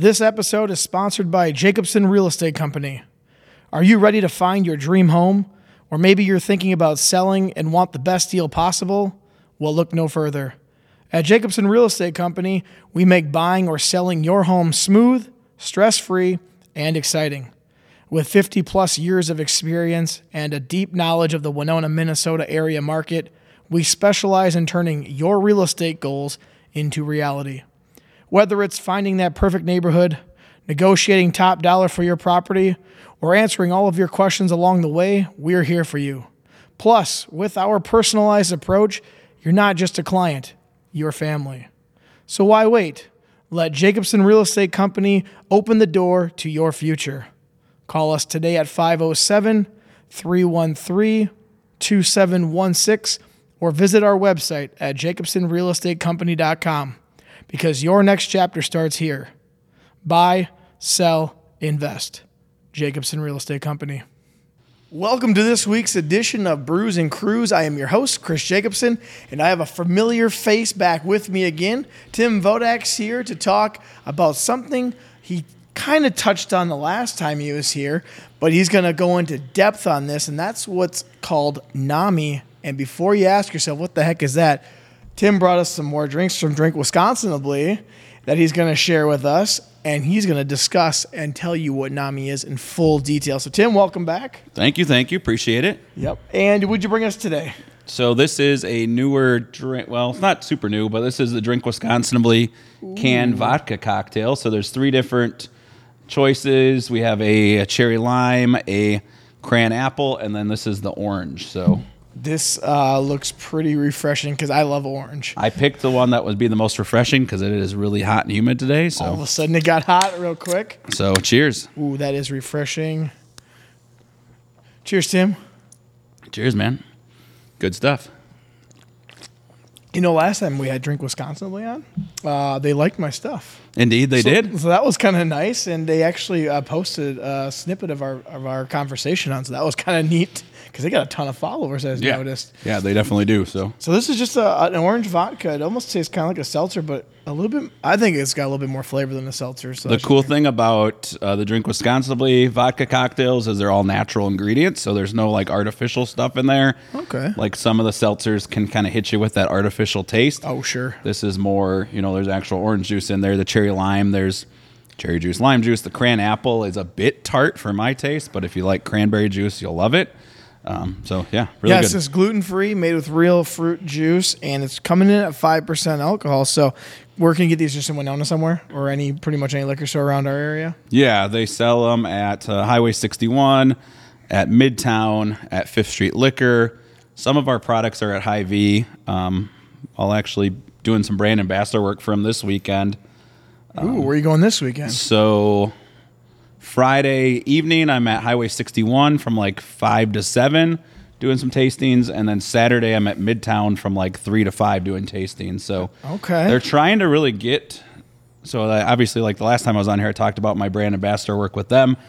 This episode is sponsored by Jacobson Real Estate Company. Are you ready to find your dream home? Or maybe you're thinking about selling and want the best deal possible? Well, look no further. At Jacobson Real Estate Company, we make buying or selling your home smooth, stress-free, and exciting. With 50-plus years of experience and a deep knowledge of the Winona, Minnesota area market, we specialize in turning your real estate goals into reality. Whether it's finding that perfect neighborhood, negotiating top dollar for your property, or answering all of your questions along the way, we're here for you. Plus, with our personalized approach, you're not just a client, you're family. So why wait? Let Jacobson Real Estate Company open the door to your future. Call us today at 507-313-2716 or visit our website at jacobsonrealestatecompany.com. Because your next chapter starts here. Buy, sell, invest. Jacobson Real Estate Company. Welcome to this week's edition of Brews and Crews. I am your host, Chris Jacobson, and I have a familiar face back with me again. Tim Vodak's here to talk about something he kind of touched on the last time he was here, but he's going to go into depth on this, and that's what's called NAMI. And before you ask yourself, what the heck is that? Tim brought us some more drinks from Drink Wisconsinably that he's going to share with us, and he's going to discuss and tell you what NAMI is in full detail. So, Tim, welcome back. Thank you. Appreciate it. Yep. And what'd you bring us today? So this is a newer drink. Well, it's not super new, but this is the Drink Wisconsinably canned vodka cocktail. So there's 3 different choices. We have a cherry lime, a cran apple, and then this is the orange. So this looks pretty refreshing because I love orange. I picked the one that would be the most refreshing because it is really hot and humid today. So all of a sudden it got hot real quick. So cheers. Ooh, that is refreshing. Cheers, Tim. Cheers, man. Good stuff. You know, last time we had Drink Wisconsinably on, they liked my stuff. Indeed, they did. So that was kind of nice, and they actually posted a snippet of our conversation on. So that was kind of neat because they got a ton of followers, as noticed. Yeah, they definitely do. So this is just an orange vodka. It almost tastes kind of like a seltzer, but a little bit. I think it's got a little bit more flavor than a seltzer. So the cool thing about the Drink Wisconsinably vodka cocktails is they're all natural ingredients, so there's no like artificial stuff in there. Okay. Like some of the seltzers can kind of hit you with that artificial taste. Oh, sure. This is more, there's actual orange juice in there. The cherry lime, there's cherry juice, lime juice. The cran apple is a bit tart for my taste, but if you like cranberry juice, you'll love it. Really good. It's just gluten-free, made with real fruit juice, and it's coming in at 5% alcohol. So where can you get these? Just in Winona somewhere or pretty much any liquor store around our area? Yeah, they sell them at Highway 61, at Midtown, at 5th Street Liquor. Some of our products are at Hy-Vee. I'll actually doing some brand ambassador work for them this weekend. Ooh, where are you going this weekend? So Friday evening, I'm at Highway 61 from like 5 to 7 doing some tastings. And then Saturday, I'm at Midtown from like 3 to 5 doing tastings. So they're trying to really get... So obviously, like the last time I was on here, I talked about my brand ambassador work with them.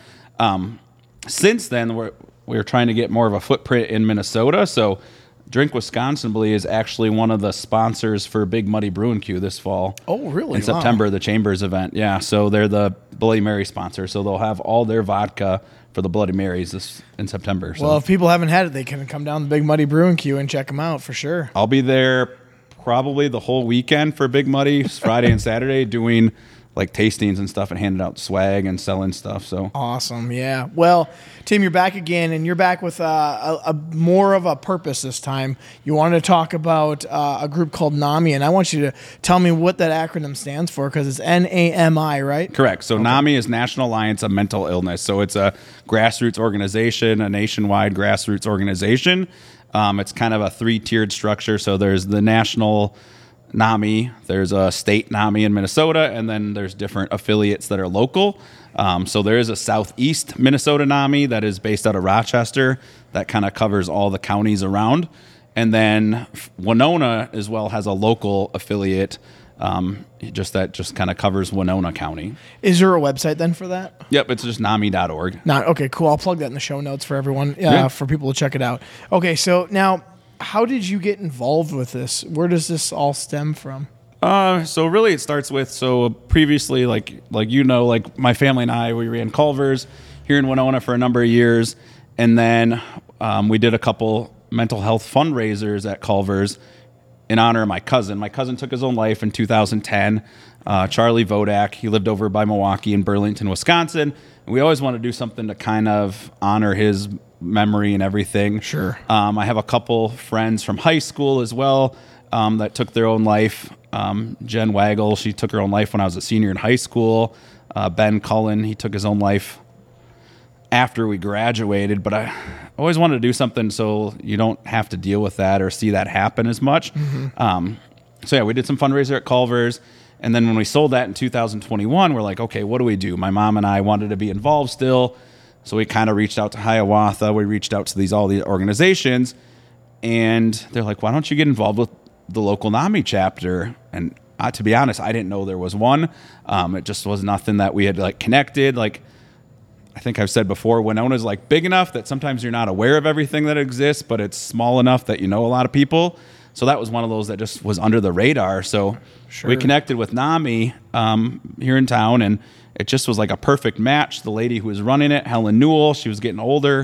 Since then, we're trying to get more of a footprint in Minnesota. So Drink Wisconsinably is actually one of the sponsors for Big Muddy Brewing Q this fall. Oh, really? In September, the Chambers event. Yeah, so they're the Bloody Mary sponsor. So they'll have all their vodka for the Bloody Marys in September. So. Well, if people haven't had it, they can come down to Big Muddy Brewing Q and check them out for sure. I'll be there probably the whole weekend for Big Muddy, Friday and Saturday, doing like tastings and stuff and handing out swag and selling stuff. So awesome. Yeah. Well, Tim, you're back again, and you're back with a more of a purpose this time. You wanted to talk about a group called NAMI, and I want you to tell me what that acronym stands for because it's NAMI, right? Correct. So NAMI is National Alliance of Mental Illness. So it's a grassroots organization, a nationwide grassroots organization. It's kind of a 3-tiered structure. So there's the national NAMI, there's a state NAMI in Minnesota, and then there's different affiliates that are local. So there is a Southeast Minnesota NAMI that is based out of Rochester that kind of covers all the counties around. And then Winona as well has a local affiliate just kind of covers Winona County. Is there a website then for that? Yep, it's just NAMI.org. Okay, cool. I'll plug that in the show notes for everyone, for people to check it out. Okay, so now how did you get involved with this? Where does this all stem from? So really it starts with, so previously, like my family and I, we ran Culver's here in Winona for a number of years. And then we did a couple mental health fundraisers at Culver's in honor of my cousin. My cousin took his own life in 2010. Charlie Vodak, he lived over by Milwaukee in Burlington, Wisconsin. And we always want to do something to kind of honor his memory and everything. Sure. I have a couple friends from high school as well that took their own life. Jen Waggle, she took her own life when I was a senior in high school. Ben Cullen, he took his own life after we graduated, but I always wanted to do something so you don't have to deal with that or see that happen as much. So yeah, we did some fundraiser at Culver's, and then when we sold that in 2021, we're like, okay, what do we do? My mom and I wanted to be involved still, so we kind of reached out to Hiawatha. We reached out to all the organizations, and they're like, why don't you get involved with the local NAMI chapter? And to be honest, I didn't know there was one. It just was nothing that we had like connected. Like, I think I've said before, Winona's like big enough that sometimes you're not aware of everything that exists, but it's small enough that you know a lot of people. So that was one of those that just was under the radar. So we connected with NAMI here in town, and it just was like a perfect match. The lady who was running it, Helen Newell, she was getting older.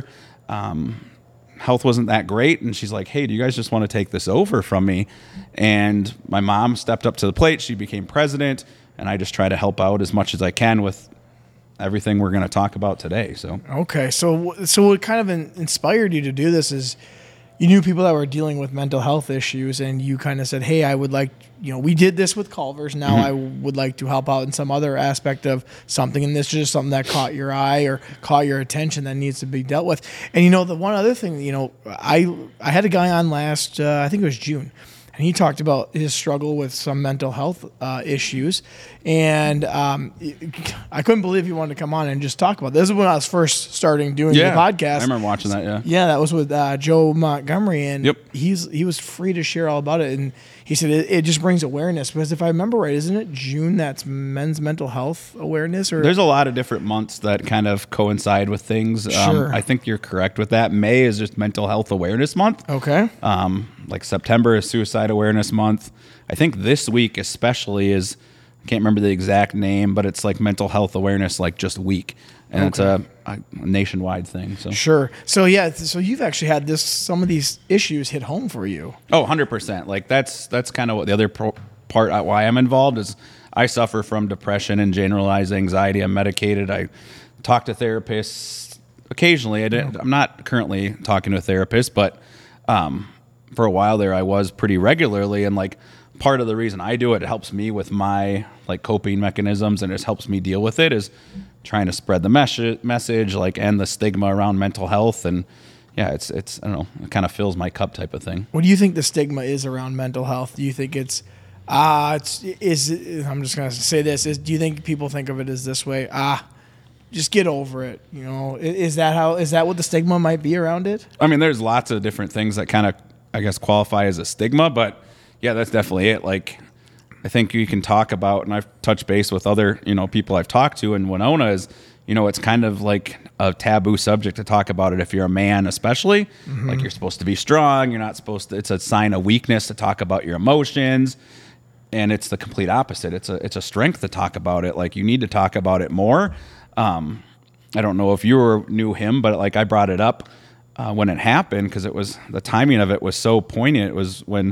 Health wasn't that great, and she's like, hey, do you guys just want to take this over from me? And my mom stepped up to the plate. She became president, and I just try to help out as much as I can with everything we're going to talk about today. So okay, so what kind of inspired you to do this is you knew people that were dealing with mental health issues, and you kind of said, hey, I would like, we did this with Culver's. Now I would like to help out in some other aspect of something, and this is just something that caught your eye or caught your attention that needs to be dealt with. And the one other thing, I had a guy on last, I think it was June, and he talked about his struggle with some mental health issues. And I couldn't believe he wanted to come on and just talk about this. This is when I was first starting doing the podcast. I remember watching that, yeah. Yeah, that was with Joe Montgomery, and Yep. he was free to share all about it. And he said it just brings awareness, because if I remember right, isn't it June that's Men's Mental Health Awareness? Or There's a lot of different months that kind of coincide with things. Sure. I think you're correct with that. May is just Mental Health Awareness Month. Okay. Like September is Suicide Awareness Month. I think this week especially is, I can't remember the exact name, but it's like Mental Health Awareness, like just week. And it's a nationwide thing. So Sure. So yeah, so you've actually had some of these issues hit home for you. Oh, 100%. Like that's kind of what the other part why I'm involved is I suffer from depression and generalized anxiety. I'm medicated. I talk to therapists occasionally. I'm not currently talking to a therapist, but for a while there I was pretty regularly. And like part of the reason I do it helps me with my like coping mechanisms, and it just helps me deal with it, is trying to spread the message, like, and the stigma around mental health. And yeah, it's I don't know, it kind of fills my cup type of thing. What do you think the stigma is around mental health? Do you think I'm just going to say this, do you think people think of it as this way? Just get over it. Is that what the stigma might be around it? I mean, there's lots of different things that kind of, I guess, qualify as a stigma, but yeah, that's definitely it. Like, I think you can talk about, and I've touched base with other, people I've talked to in Winona, is, it's kind of like a taboo subject to talk about it if you're a man, especially. Mm-hmm. Like, you're supposed to be strong. You're not supposed to, it's a sign of weakness to talk about your emotions. And it's the complete opposite. It's a strength to talk about it. Like, you need to talk about it more. I don't know if you knew him, but like I brought it up when it happened, because it was, the timing of it was so poignant. It was when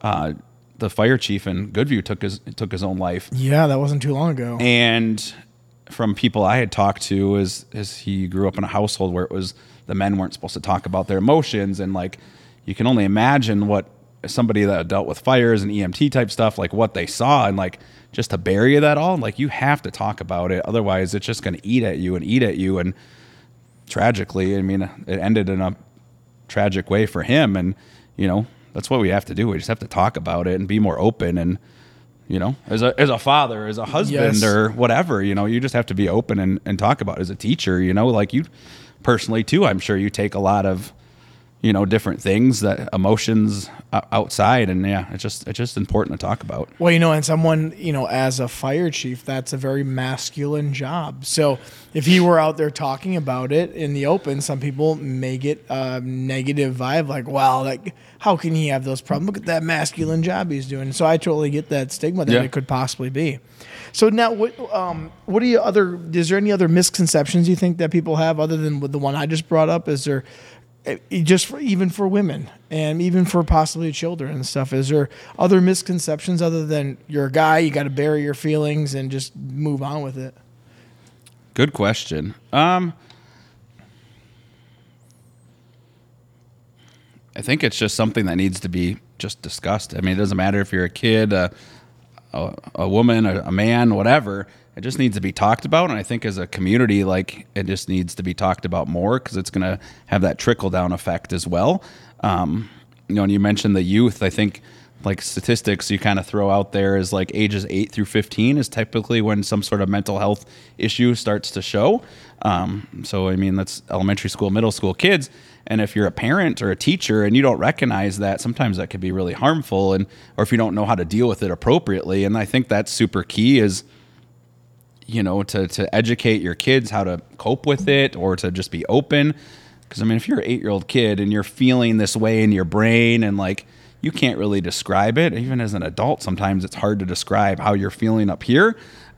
the fire chief in Goodview took his own life. Yeah, that wasn't too long ago. And from people I had talked to, is he grew up in a household where it was, the men weren't supposed to talk about their emotions, and like you can only imagine what somebody that dealt with fires and EMT type stuff, like what they saw, and like just to bury that all, like you have to talk about it, otherwise it's just going to eat at you. And tragically, I mean, it ended in a tragic way for him, and that's what we have to do. We just have to talk about it and be more open. And, as a father, as a husband, yes, or whatever, you just have to be open and talk about it. As a teacher, like you personally too, I'm sure you take a lot of different things, that emotions outside. And yeah, it's just important to talk about. Well, and someone, as a fire chief, that's a very masculine job. So if he were out there talking about it in the open, some people may get a negative vibe like, wow, like, how can he have those problems? Look at that masculine job he's doing. So I totally get that stigma that it could possibly be. So now, is there any other misconceptions you think that people have other than the one I just brought up? Is there even for women and even for possibly children and stuff, is there other misconceptions other than you're a guy, you got to bury your feelings and just move on with it? Good question. I think it's just something that needs to be just discussed. I mean, it doesn't matter if you're a kid, a woman, a man, whatever. It just needs to be talked about. And I think as a community, like, it just needs to be talked about more, because it's going to have that trickle down effect as well. And you mentioned the youth. I think, like, statistics you kind of throw out there is like ages 8 through 15 is typically when some sort of mental health issue starts to show. So, I mean, that's elementary school, middle school kids. And if you're a parent or a teacher and you don't recognize that, sometimes that could be really harmful, or if you don't know how to deal with it appropriately. And I think that's super key is, to educate your kids how to cope with it, or to just be open. Because, I mean, if you're an 8-year-old kid and you're feeling this way in your brain and, like, you can't really describe it, even as an adult, sometimes it's hard to describe how you're feeling up here.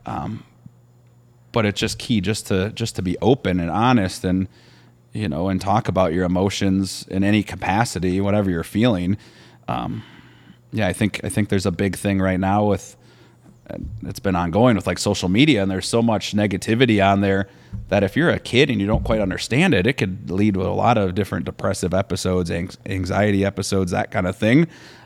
But it's just key just to be open and honest and, and talk about your emotions in any capacity, whatever you're feeling. I think there's a big thing right now with, it's been ongoing with, like, social media, and there's so much negativity on there that if you're a kid and you don't quite understand it, it could lead to a lot of different depressive episodes, anxiety episodes, that kind of thing.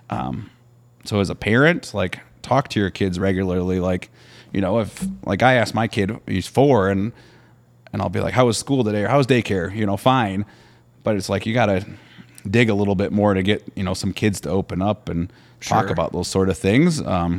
So as a parent, like, talk to your kids regularly. Like, if, like, I ask my kid, he's 4, and I'll be like, how was school today? Or how was daycare? Fine. But it's like, you got to dig a little bit more to get, some kids to open up and talk about those sort of things.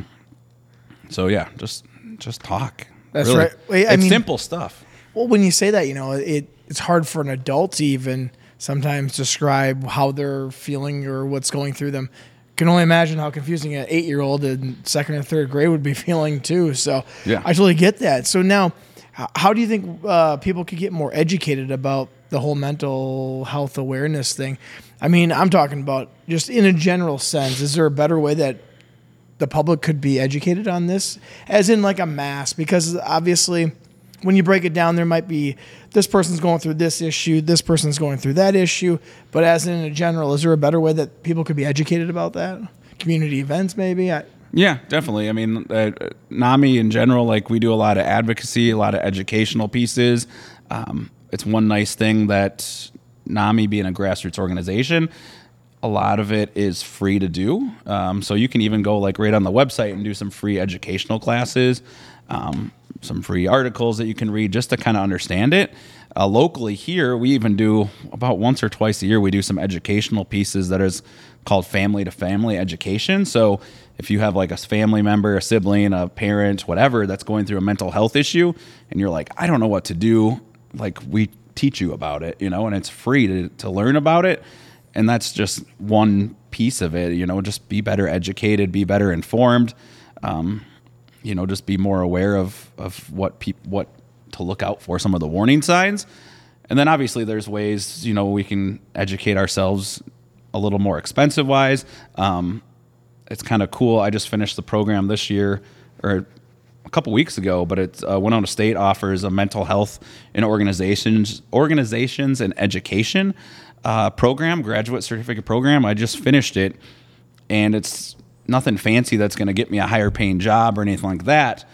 So yeah, just talk. That's really. right. It's simple stuff. Well, when you say that, it's hard for an adult to even sometimes describe how they're feeling or what's going through them. Can only imagine how confusing an 8-year-old in 2nd or 3rd grade would be feeling too. So yeah. I totally get that. So now, how do you think people could get more educated about the whole mental health awareness thing? I mean, I'm talking about just in a general sense. Is there a better way that the public could be educated on this, as in like a mass? Because obviously when you break it down, there might be this person's going through this issue, this person's going through that issue. But as in a general, is there a better way that people could be educated about that? Community events, maybe? Yeah, definitely. I mean, NAMI in general, like, we do a lot of advocacy, a lot of educational pieces. It's one nice thing that NAMI, being a grassroots organization, a lot of it is free to do. So you can even go, like, right on the website and do some free educational classes, some free articles that you can read just to kind of understand it. Locally here, we even do about once or twice a year, we do some educational pieces that is called family to family education. So if you have, like, a family member, a sibling, a parent, whatever, that's going through a mental health issue, and you're like, I don't know what to do, like, we teach you about it, and it's free to learn about it. And that's just one piece of it, just be better educated, be better informed, just be more aware of what to look out for, some of the warning signs. And then obviously there's ways, we can educate ourselves a little more expensive wise. It's kind of cool. I just finished the program this year, or a couple weeks ago, but it's Winona State offers a mental health in organizations and education program, graduate certificate program. I just finished it, and it's nothing fancy that's going to get me a higher paying job or anything like that.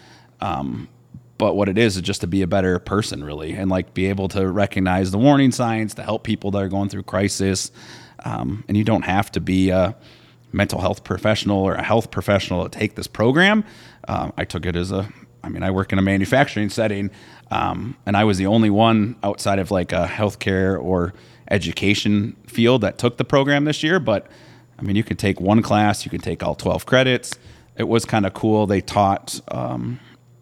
But what it is just to be a better person, really, and, like, be able to recognize the warning signs to help people that are going through crisis. And you don't have to be a mental health professional or a health professional to take this program. I took it as I work in a manufacturing setting, and I was the only one outside of, like, a healthcare or education field that took the program this year. But you could take one class, you could take all 12 credits. It was kind of cool. They taught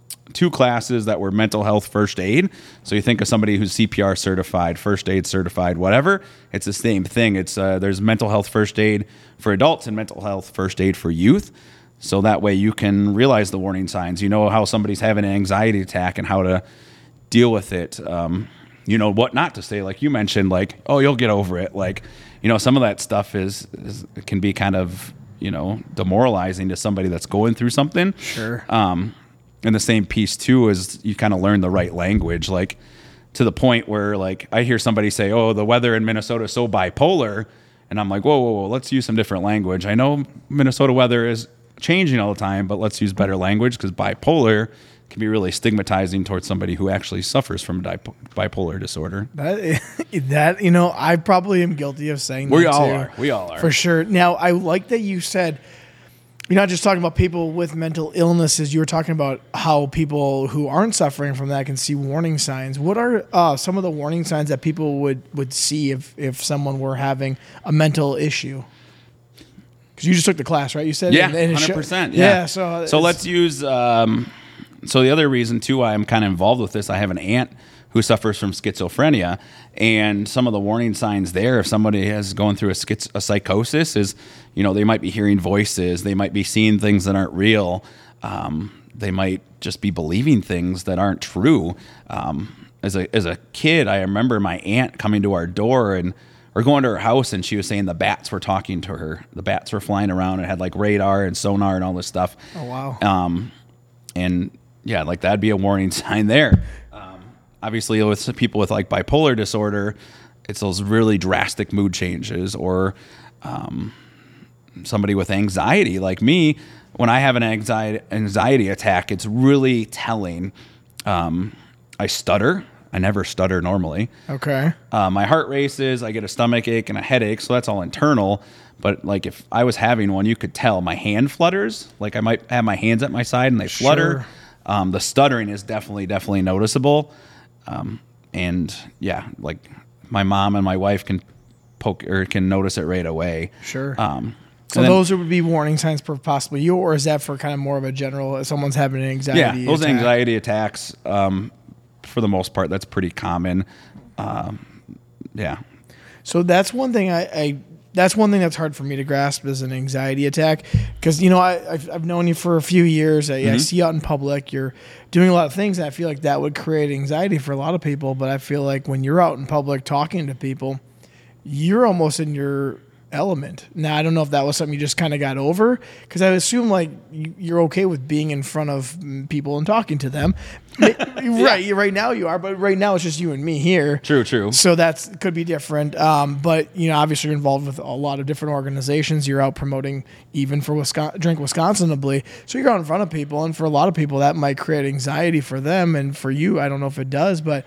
two classes that were mental health first aid. So you think of somebody who's CPR certified, first aid certified, whatever. It's the same thing. It's there's mental health first aid for adults and mental health first aid for youth. So that way you can realize the warning signs. You know how somebody's having an anxiety attack and how to deal with it. You know what not to say, like you mentioned, like, oh, you'll get over it. Like, you know, some of that stuff can be kind of, you know, demoralizing to somebody that's going through something. Sure. And the same piece too is you kind of learn the right language, like to the point where like I hear somebody say, oh, the weather in Minnesota is so bipolar. And I'm like, whoa, let's use some different language. I know Minnesota weather is changing all the time, but let's use better language, because bipolar can be really stigmatizing towards somebody who actually suffers from bipolar disorder. That you know, I probably am guilty of saying that too. We all are. For sure. Now, I like that you said you're not just talking about people with mental illnesses. You were talking about how people who aren't suffering from that can see warning signs. What are some of the warning signs that people would see if someone were having a mental issue? Because you just took the class, right? You said, yeah, 100%. Yeah. So let's use. So the other reason too why I'm kind of involved with this, I have an aunt who suffers from schizophrenia, and some of the warning signs there, if somebody is going through a psychosis, is, you know, they might be hearing voices, they might be seeing things that aren't real, they might just be believing things that aren't true. As a kid, I remember my aunt coming to our door and we're going to her house, and she was saying the bats were talking to her. The bats were flying around and had like radar and sonar and all this stuff. Oh wow. And yeah, like that'd be a warning sign there. Obviously, with people with like bipolar disorder, it's those really drastic mood changes, or somebody with anxiety like me. When I have an anxiety attack, it's really telling. I stutter. I never stutter normally. Okay. My heart races. I get a stomach ache and a headache, so that's all internal. But like if I was having one, you could tell my hand flutters. Like I might have my hands at my side and they flutter. The stuttering is definitely noticeable. And yeah, like my mom and my wife can notice it right away. Sure. So those would be warning signs for possibly you, or is that for kind of more of a general, if someone's having an anxiety Yeah, those attack? anxiety attacks, for the most part, that's pretty common. Yeah. So that's one thing that's one thing that's hard for me to grasp is an anxiety attack, because you know I've known you for a few years. I see you out in public. You're doing a lot of things, and I feel like that would create anxiety for a lot of people. But I feel like when you're out in public talking to people, you're almost in your element. Now, I don't know if that was something you just kind of got over, because I assume like you're okay with being in front of people and talking to them. Right now you are, but right now it's just you and me here. True. So that could be different. But you know, obviously you're involved with a lot of different organizations. You're out promoting even for Drink Wisconsinably. So you're out in front of people, and for a lot of people that might create anxiety for them, and for you, I don't know if it does, but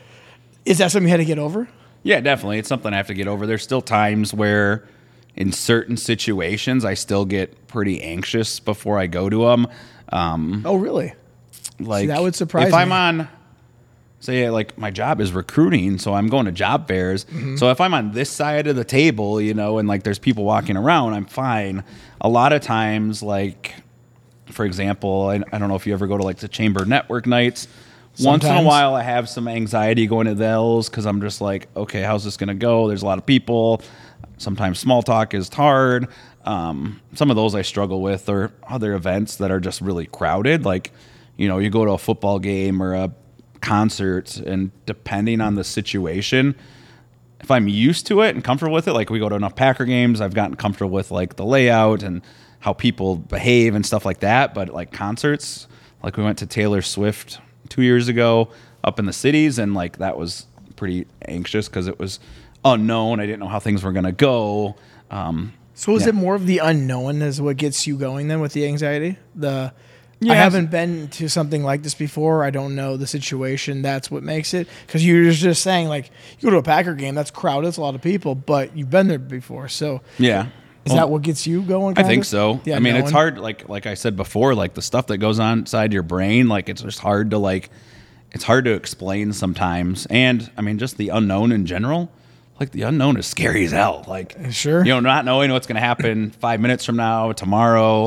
is that something you had to get over? Yeah, definitely. It's something I have to get over. There's still times where in certain situations I still get pretty anxious before I go to them. Oh, really? Like, see, that would surprise me. If I'm on, say, like my job is recruiting, so I'm going to job fairs. So if I'm on this side of the table, you know, and like there's people walking around, I'm fine. A lot of times, like, for example, I don't know if you ever go to like the Chamber Network nights. Once in a while, I have some anxiety going to those, because I'm just like, okay, how's this going to go? There's a lot of people. Sometimes small talk is hard. Some of those I struggle with, or other events that are just really crowded. Like, you know, you go to a football game or a concert, and depending on the situation, if I'm used to it and comfortable with it, like we go to enough Packer games, I've gotten comfortable with like the layout and how people behave and stuff like that. But like concerts, like we went to Taylor Swift 2 years ago up in the cities, and like that was pretty anxious because it was unknown. I didn't know how things were going to go. So is it more of the unknown is what gets you going then with the anxiety? I haven't been to something like this before. I don't know the situation. That's what makes it. Because you're just saying, like, you go to a Packer game, that's crowded, it's a lot of people, but you've been there before. So yeah. Is that what gets you going? I think so. Yeah, I mean, it's hard. Like I said before, like the stuff that goes on inside your brain, like it's just hard to it's hard to explain sometimes. And I mean, just the unknown in general, like the unknown is scary as hell. Like, sure, you know, not knowing what's going to happen 5 minutes from now, tomorrow,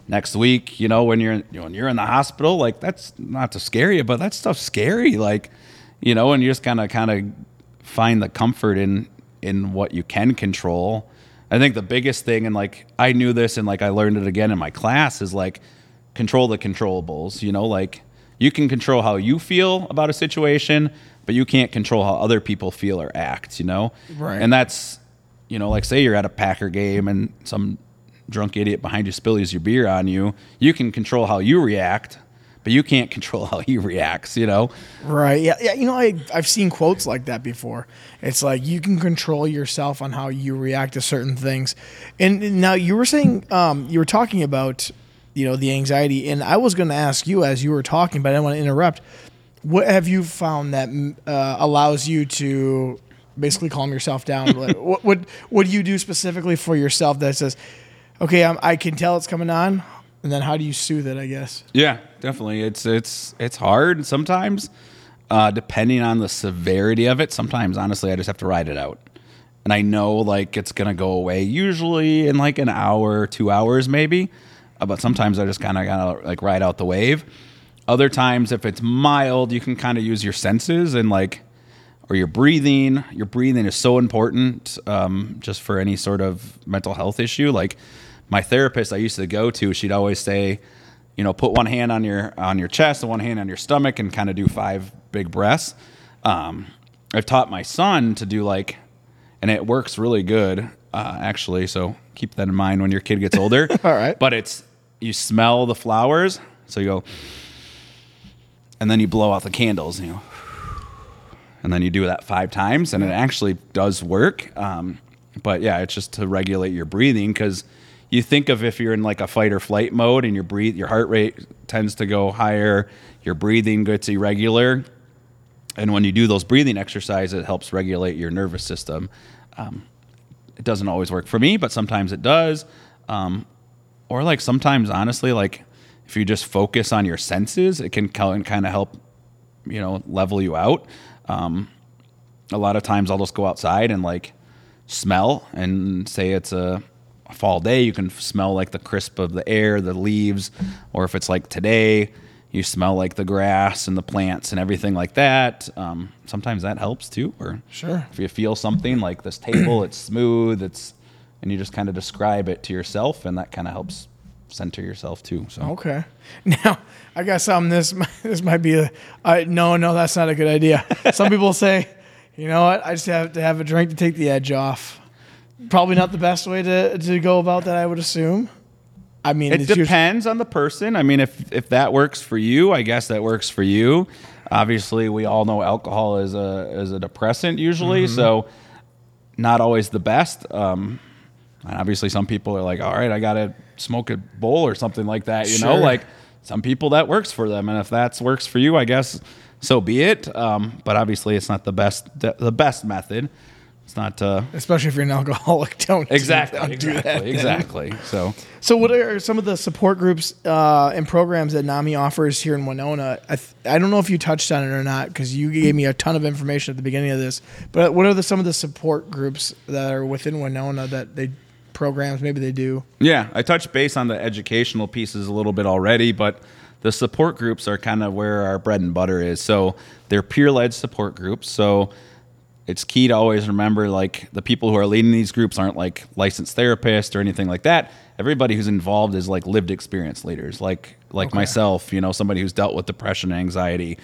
next week, when you're in the hospital, like, that's not to scare you, but that stuff's scary. Like, and you just kind of find the comfort in what you can control. I think the biggest thing, and like I knew this and like I learned it again in my class, is like control the controllables. Like you can control how you feel about a situation, but you can't control how other people feel or act, Right. And that's, like say you're at a Packer game and some drunk idiot behind you spills your beer on you. You can control how you react, but you can't control how he reacts, Right. Yeah. Yeah. I've seen quotes like that before. It's like you can control yourself on how you react to certain things. And now you were saying, you were talking about, the anxiety. And I was going to ask you as you were talking, but I didn't want to interrupt. What have you found that allows you to basically calm yourself down? What do you do specifically for yourself that says, okay, I can tell it's coming on? And then how do you soothe it, I guess? Yeah, definitely. It's hard sometimes, depending on the severity of it. Sometimes, honestly, I just have to ride it out. And I know, like, it's going to go away usually in, like, an hour, 2 hours maybe. But sometimes I just kind of got to, like, ride out the wave. Other times, if it's mild, you can kind of use your senses and, like, or your breathing. Your breathing is so important just for any sort of mental health issue. Like, my therapist I used to go to, she'd always say, put one hand on your chest and one hand on your stomach and kind of do 5 big breaths. I've taught my son to do and it works really good, actually. So keep that in mind when your kid gets older. All right. But you smell the flowers. So you go, and then you blow out the candles, and then you do that 5 times, and it actually does work. But yeah, it's just to regulate your breathing, because you think of if you're in like a fight or flight mode and your heart rate tends to go higher, your breathing gets irregular. And when you do those breathing exercises, it helps regulate your nervous system. It doesn't always work for me, but sometimes it does. Or like sometimes, honestly, like if you just focus on your senses, it can kind of help, level you out. A lot of times I'll just go outside and like smell, and say it's a fall day, you can smell like the crisp of the air, the leaves, or if it's like today, you smell like the grass and the plants and everything like that. Sometimes that helps too. Or sure, if you feel something like this table, it's smooth, and you just kind of describe it to yourself, and that kind of helps center yourself too. So okay. Now I got something. This might be no, that's not a good idea. Some people say, you know what, I just have to have a drink to take the edge off. Probably not the best way to go about that, I would assume. I mean, it depends on the person. I mean, if that works for you, I guess that works for you. Obviously, we all know alcohol is a depressant usually, so not always the best. And obviously, some people are like, all right, I got to smoke a bowl or something like that. You know, like some people that works for them. And if that works for you, I guess so be it. But obviously, it's not the best method. It's not, especially if you're an alcoholic. Don't do that. Exactly. So what are some of the support groups and programs that NAMI offers here in Winona? I don't know if you touched on it or not, because you gave me a ton of information at the beginning of this. But what are some of the support groups that are within Winona that programs maybe they do? Yeah, I touched base on the educational pieces a little bit already, but the support groups are kind of where our bread and butter is. So they're peer-led support groups. So it's key to always remember, like, the people who are leading these groups aren't like licensed therapists or anything like that. Everybody who's involved is like lived experience leaders, like myself, somebody who's dealt with depression and anxiety.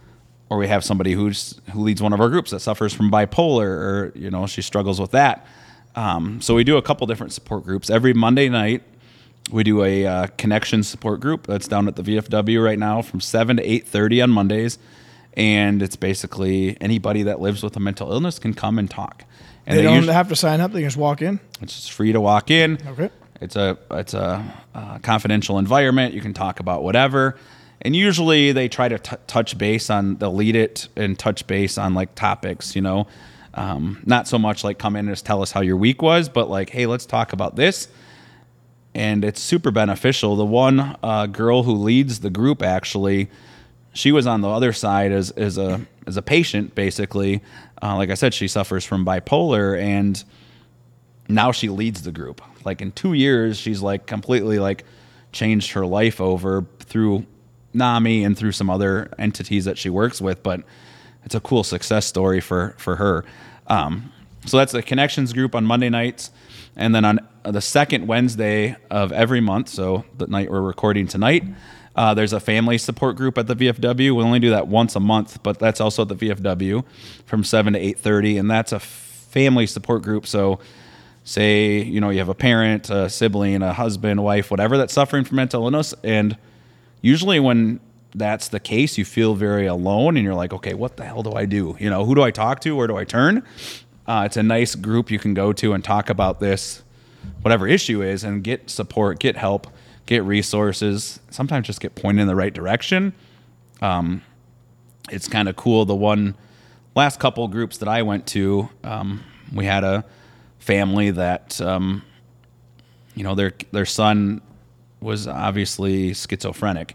Or we have somebody who leads one of our groups that suffers from bipolar, or, she struggles with that. So we do a couple different support groups. Every Monday night, we do a connection support group that's down at the VFW right now from 7 to 8:30 on Mondays. And it's basically anybody that lives with a mental illness can come and talk. And they don't have to sign up. They can just walk in. It's just free to walk in. Okay. It's a confidential environment. You can talk about whatever. And usually they try to touch base on, they'll lead it and touch base on like topics, not so much like come in and just tell us how your week was, but like, hey, let's talk about this. And it's super beneficial. The one girl who leads the group, actually, she was on the other side as a patient, basically. Like I said, she suffers from bipolar, and now she leads the group. Like in 2 years, she's like completely like changed her life over through NAMI and through some other entities that she works with. But it's a cool success story for her. So that's the Connections group on Monday nights. And then on the second Wednesday of every month, so the night we're recording tonight, there's a family support group at the VFW. We only do that once a month, but that's also at the VFW from 7 to 8:30, and that's a family support group. So say, you have a parent, a sibling, a husband, wife, whatever, that's suffering from mental illness, and usually when that's the case, you feel very alone, and you're like, okay, what the hell do I do? Who do I talk to? Where do I turn? It's a nice group you can go to and talk about this, whatever issue is, and get support, get help, get resources, sometimes just get pointed in the right direction. It's kind of cool. The last couple groups that I went to, we had a family that, their son was obviously schizophrenic.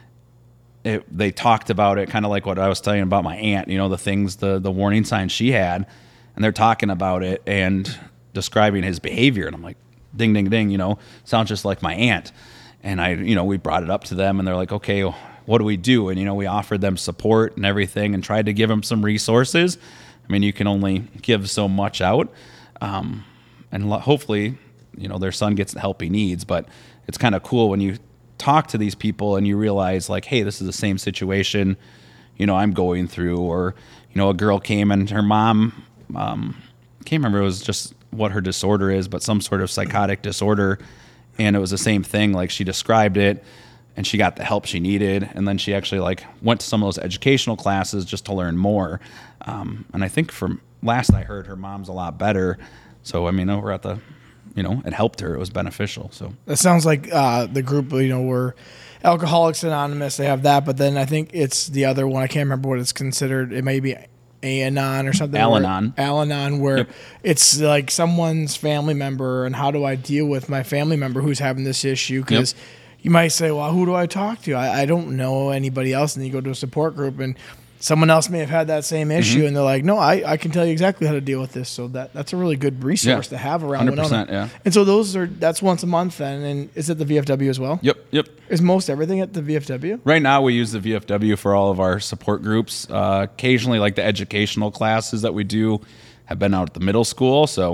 They talked about it kind of like what I was telling you about my aunt, the things, the warning signs she had, and they're talking about it and describing his behavior. And I'm like, ding, ding, ding, sounds just like my aunt. And we brought it up to them, and they're like, okay, what do we do? And, we offered them support and everything and tried to give them some resources. I mean, you can only give so much out. And hopefully, their son gets the help he needs. But it's kind of cool when you talk to these people and you realize, like, hey, this is the same situation, I'm going through. Or, a girl came and her mom, can't remember, it was just what her disorder is, but some sort of psychotic disorder. And it was the same thing. Like, she described it and she got the help she needed. And then she actually went to some of those educational classes just to learn more. And I think from last I heard, her mom's a lot better. So, I mean, over at it helped her. It was beneficial. So that sounds like the group, where Alcoholics Anonymous, they have that. But then I think it's the other one. I can't remember what it's considered. It may be Al-Anon or something. Al-Anon, where yep. It's like someone's family member, and how do I deal with my family member who's having this issue? Because you might say, well, who do I talk to? I don't know anybody else. And you go to a support group, and someone else may have had that same issue, and they're like, no, I can tell you exactly how to deal with this. So that's a really good resource to have around 100%, Winona. yeah. And so that's once a month then. And is it the VFW as well? Yep. Is most everything at the VFW? Right now we use the VFW for all of our support groups. Occasionally, like the educational classes that we do have been out at the middle school. So,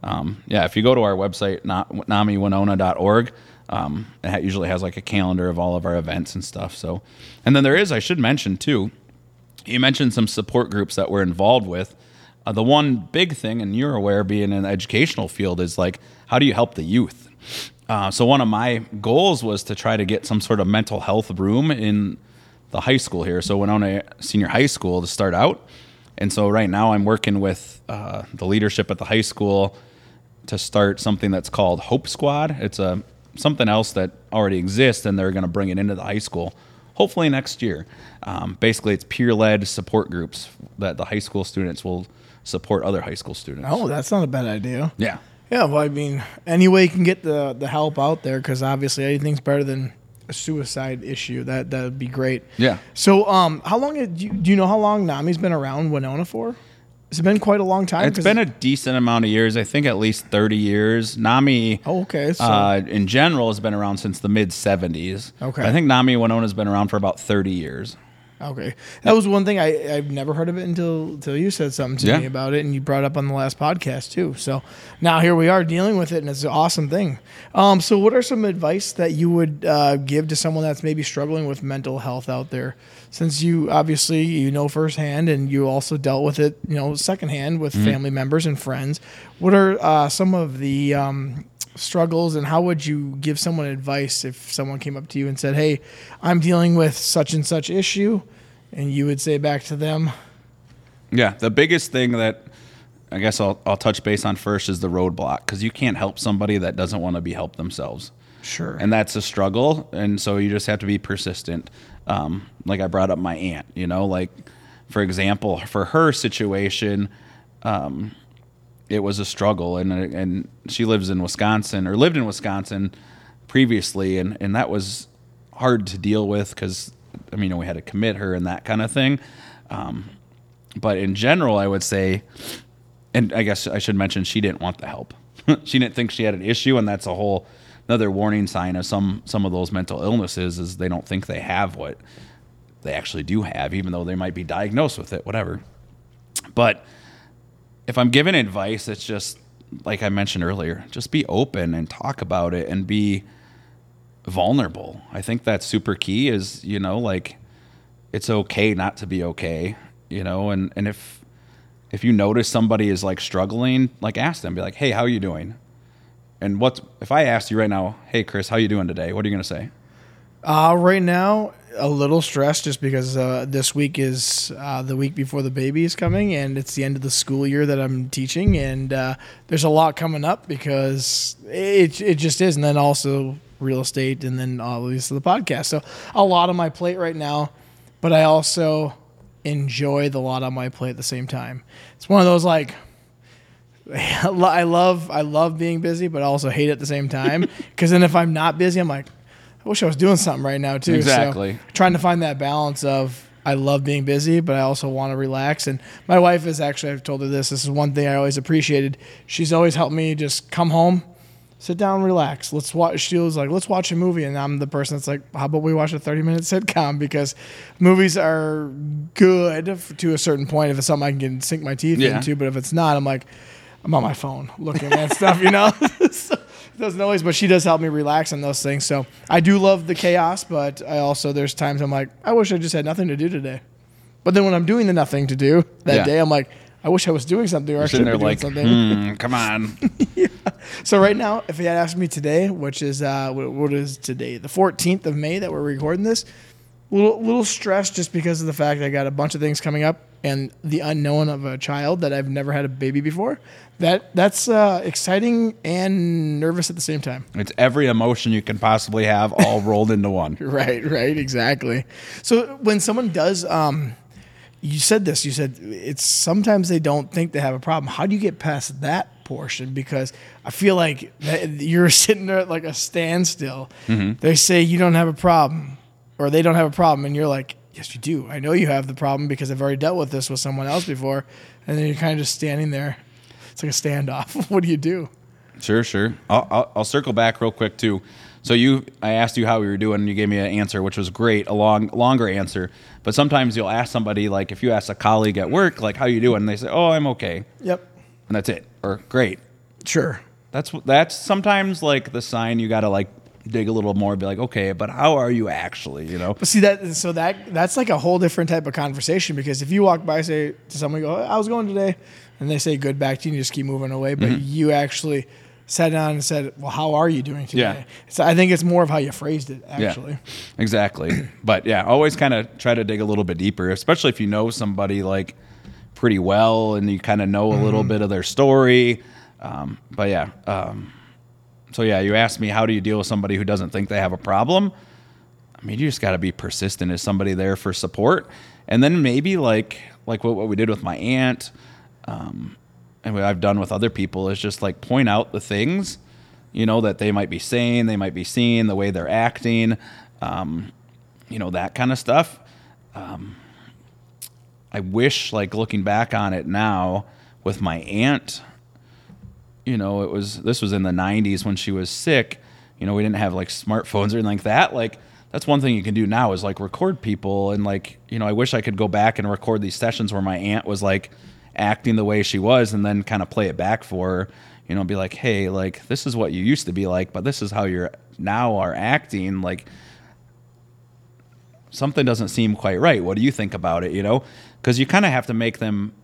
if you go to our website, namiwinona.org, it usually has like a calendar of all of our events and stuff. So, and then I should mention too, you mentioned some support groups that we're involved with. The one big thing, and you're aware, being in the educational field, is like, how do you help the youth? So one of my goals was to try to get some sort of mental health room in the high school here. So Winona Senior High School to start out. And so right now I'm working with the leadership at the high school to start something that's called Hope Squad. It's something else that already exists, and they're going to bring it into the high school hopefully next year. Basically, it's peer-led support groups that the high school students will support other high school students. Oh, that's not a bad idea. Yeah. Yeah, well, I mean, any way you can get the help out there, because obviously anything's better than a suicide issue. That would be great. Yeah. So, how long do you know how long NAMI's been around Winona for? Has it been quite a long time? It's been a decent amount of years. I think at least 30 years. NAMI, in general, has been around since the mid-'70s. Okay. I think NAMI Winona's been around for about 30 years. Okay. That was one thing I've never heard of it until you said something to me about it, and you brought it up on the last podcast too. So now here we are dealing with it, and it's an awesome thing. So what are some advice that you would give to someone that's maybe struggling with mental health out there? Since you obviously firsthand, and you also dealt with it secondhand with family members and friends, what are some of the struggles, and how would you give someone advice if someone came up to you and said, hey, I'm dealing with such and such issue, and you would say back to them? Yeah, the biggest thing that I guess I'll touch base on first is the roadblock, because you can't help somebody that doesn't want to be helped themselves. Sure. And that's a struggle, and so you just have to be persistent. Like I brought up my aunt, like, for example, for her situation, it was a struggle, and she lives in Wisconsin, or lived in Wisconsin previously, and that was hard to deal with because, we had to commit her and that kind of thing. But in general, I would say, and I guess I should mention, she didn't want the help. She didn't think she had an issue, and that's a whole another warning sign of some of those mental illnesses is they don't think they have what they actually do have, even though they might be diagnosed with it, whatever. But if I'm giving advice, it's just like I mentioned earlier, just be open and talk about it and be vulnerable. I think that's super key is, like it's okay not to be okay, and if you notice somebody is like struggling, like ask them, be like, hey, how are you doing? And if I asked you right now, hey, Chris, how you doing today? What are you going to say? Right now, a little stressed just because this week is the week before the baby is coming, and it's the end of the school year that I'm teaching, and there's a lot coming up because it just is, and then also real estate, and then obviously the podcast. So a lot on my plate right now, but I also enjoy the lot on my plate at the same time. It's one of those like I love being busy, but I also hate it at the same time because then if I'm not busy, I'm like, I wish I was doing something right now too. Exactly. So trying to find that balance of I love being busy, but I also want to relax. And my wife is actually, I've told her this is one thing I always appreciated. She's always helped me just come home, sit down, relax. Let's watch. She was like, let's watch a movie. And I'm the person that's like, how about we watch a 30-minute sitcom? Because movies are good to a certain point if it's something I can sink my teeth into. But if it's not, I'm like, I'm on my phone looking at stuff, So it doesn't always, but she does help me relax on those things. So I do love the chaos, but I also, there's times I'm like, I wish I just had nothing to do today. But then when I'm doing the nothing to do that day, I'm like, I wish I was doing something, or I should be doing something. Come on. Yeah. So right now, if you had asked me today, which is, what is today? The 14th of May that we're recording this, little stressed just because of the fact that I got a bunch of things coming up and the unknown of a child that I've never had a baby before. That's exciting and nervous at the same time. It's every emotion you can possibly have all rolled into one. Right, exactly. So when someone does, you said it's sometimes they don't think they have a problem. How do you get past that portion? Because I feel like you're sitting there at like a standstill. Mm-hmm. They say you don't have a problem, or they don't have a problem, and you're like, yes, you do. I know you have the problem because I've already dealt with this with someone else before. And then you're kind of just standing there. It's like a standoff. What do you do? Sure. I'll circle back real quick too. So I asked you how we were doing, and you gave me an answer, which was great, a longer answer. But sometimes you'll ask somebody, like if you ask a colleague at work, like, how you doing? And they say, oh, I'm okay. Yep. And that's it. Or great. Sure. That's sometimes like the sign you got to like dig a little more, be like, okay, but how are you actually, But see that's like a whole different type of conversation, because if you walk by, say to someone, go, how's it going today? And they say good back to you and you just keep moving away. But you actually sat down and said, well, how are you doing today? Yeah. So I think it's more of how you phrased it, actually. Yeah, exactly. But yeah, always kind of try to dig a little bit deeper, especially if you know somebody like pretty well and you kind of know a little bit of their story. So yeah, you asked me, how do you deal with somebody who doesn't think they have a problem? I mean, you just got to be persistent. Is somebody there for support? And then maybe like what we did with my aunt, and what I've done with other people is just like point out the things, that they might be saying, they might be seeing, the way they're acting, that kind of stuff. I wish, like looking back on it now with my aunt, this was in the 90s when she was sick. We didn't have like smartphones or anything like that. Like that's one thing you can do now is like record people. And like, I wish I could go back and record these sessions where my aunt was like acting the way she was and then kind of play it back for her, be like, hey, like this is what you used to be like, but this is how you're now are acting. Like something doesn't seem quite right. What do you think about it? Because you kind of have to make them,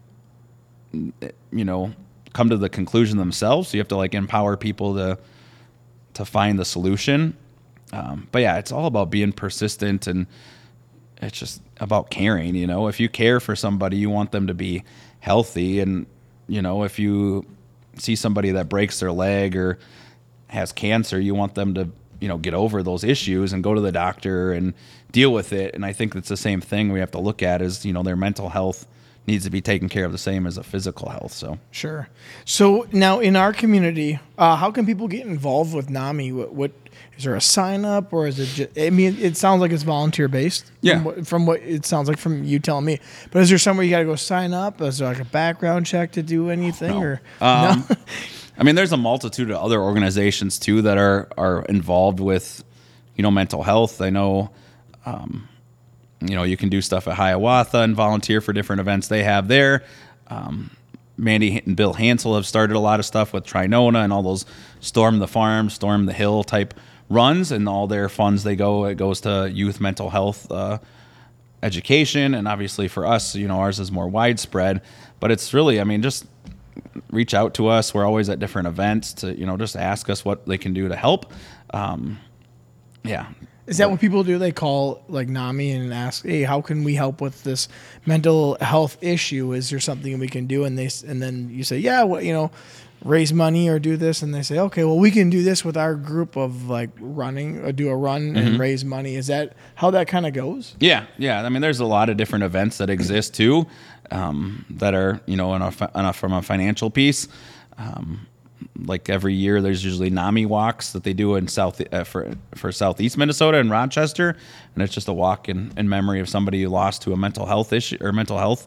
come to the conclusion themselves. So you have to like empower people to find the solution. But yeah, it's all about being persistent, and it's just about caring. If you care for somebody, you want them to be healthy. And, if you see somebody that breaks their leg or has cancer, you want them to, get over those issues and go to the doctor and deal with it. And I think it's the same thing we have to look at is, their mental health needs to be taken care of the same as a physical health. So sure. So now in our community, how can people get involved with NAMI? What is there a sign up, or is it just, it sounds like it's volunteer based. Yeah. From what it sounds like from you telling me, but is there somewhere you got to go sign up? Is there like a background check to do anything? No. Or no? I mean, there's a multitude of other organizations too that are involved with, mental health. I know, you can do stuff at Hiawatha and volunteer for different events they have there. Mandy and Bill Hansel have started a lot of stuff with Trinona and all those Storm the Farm, Storm the Hill type runs, and all their funds it goes to youth mental health education. And obviously for us, ours is more widespread, but it's really, just reach out to us. We're always at different events to, just ask us what they can do to help. Yeah. Is that what people do? They call like NAMI and ask, "Hey, how can we help with this mental health issue? Is there something we can do?" And then you say, "Yeah, raise money or do this." And they say, "Okay, well, we can do this with our group of like running or do a run and raise money." Is that how that kind of goes? Yeah. I mean, there's a lot of different events that exist too, that are from a financial piece. Like every year, there's usually NAMI walks that they do in for Southeast Minnesota and Rochester, and it's just a walk in memory of somebody who lost to a mental health issue or mental health.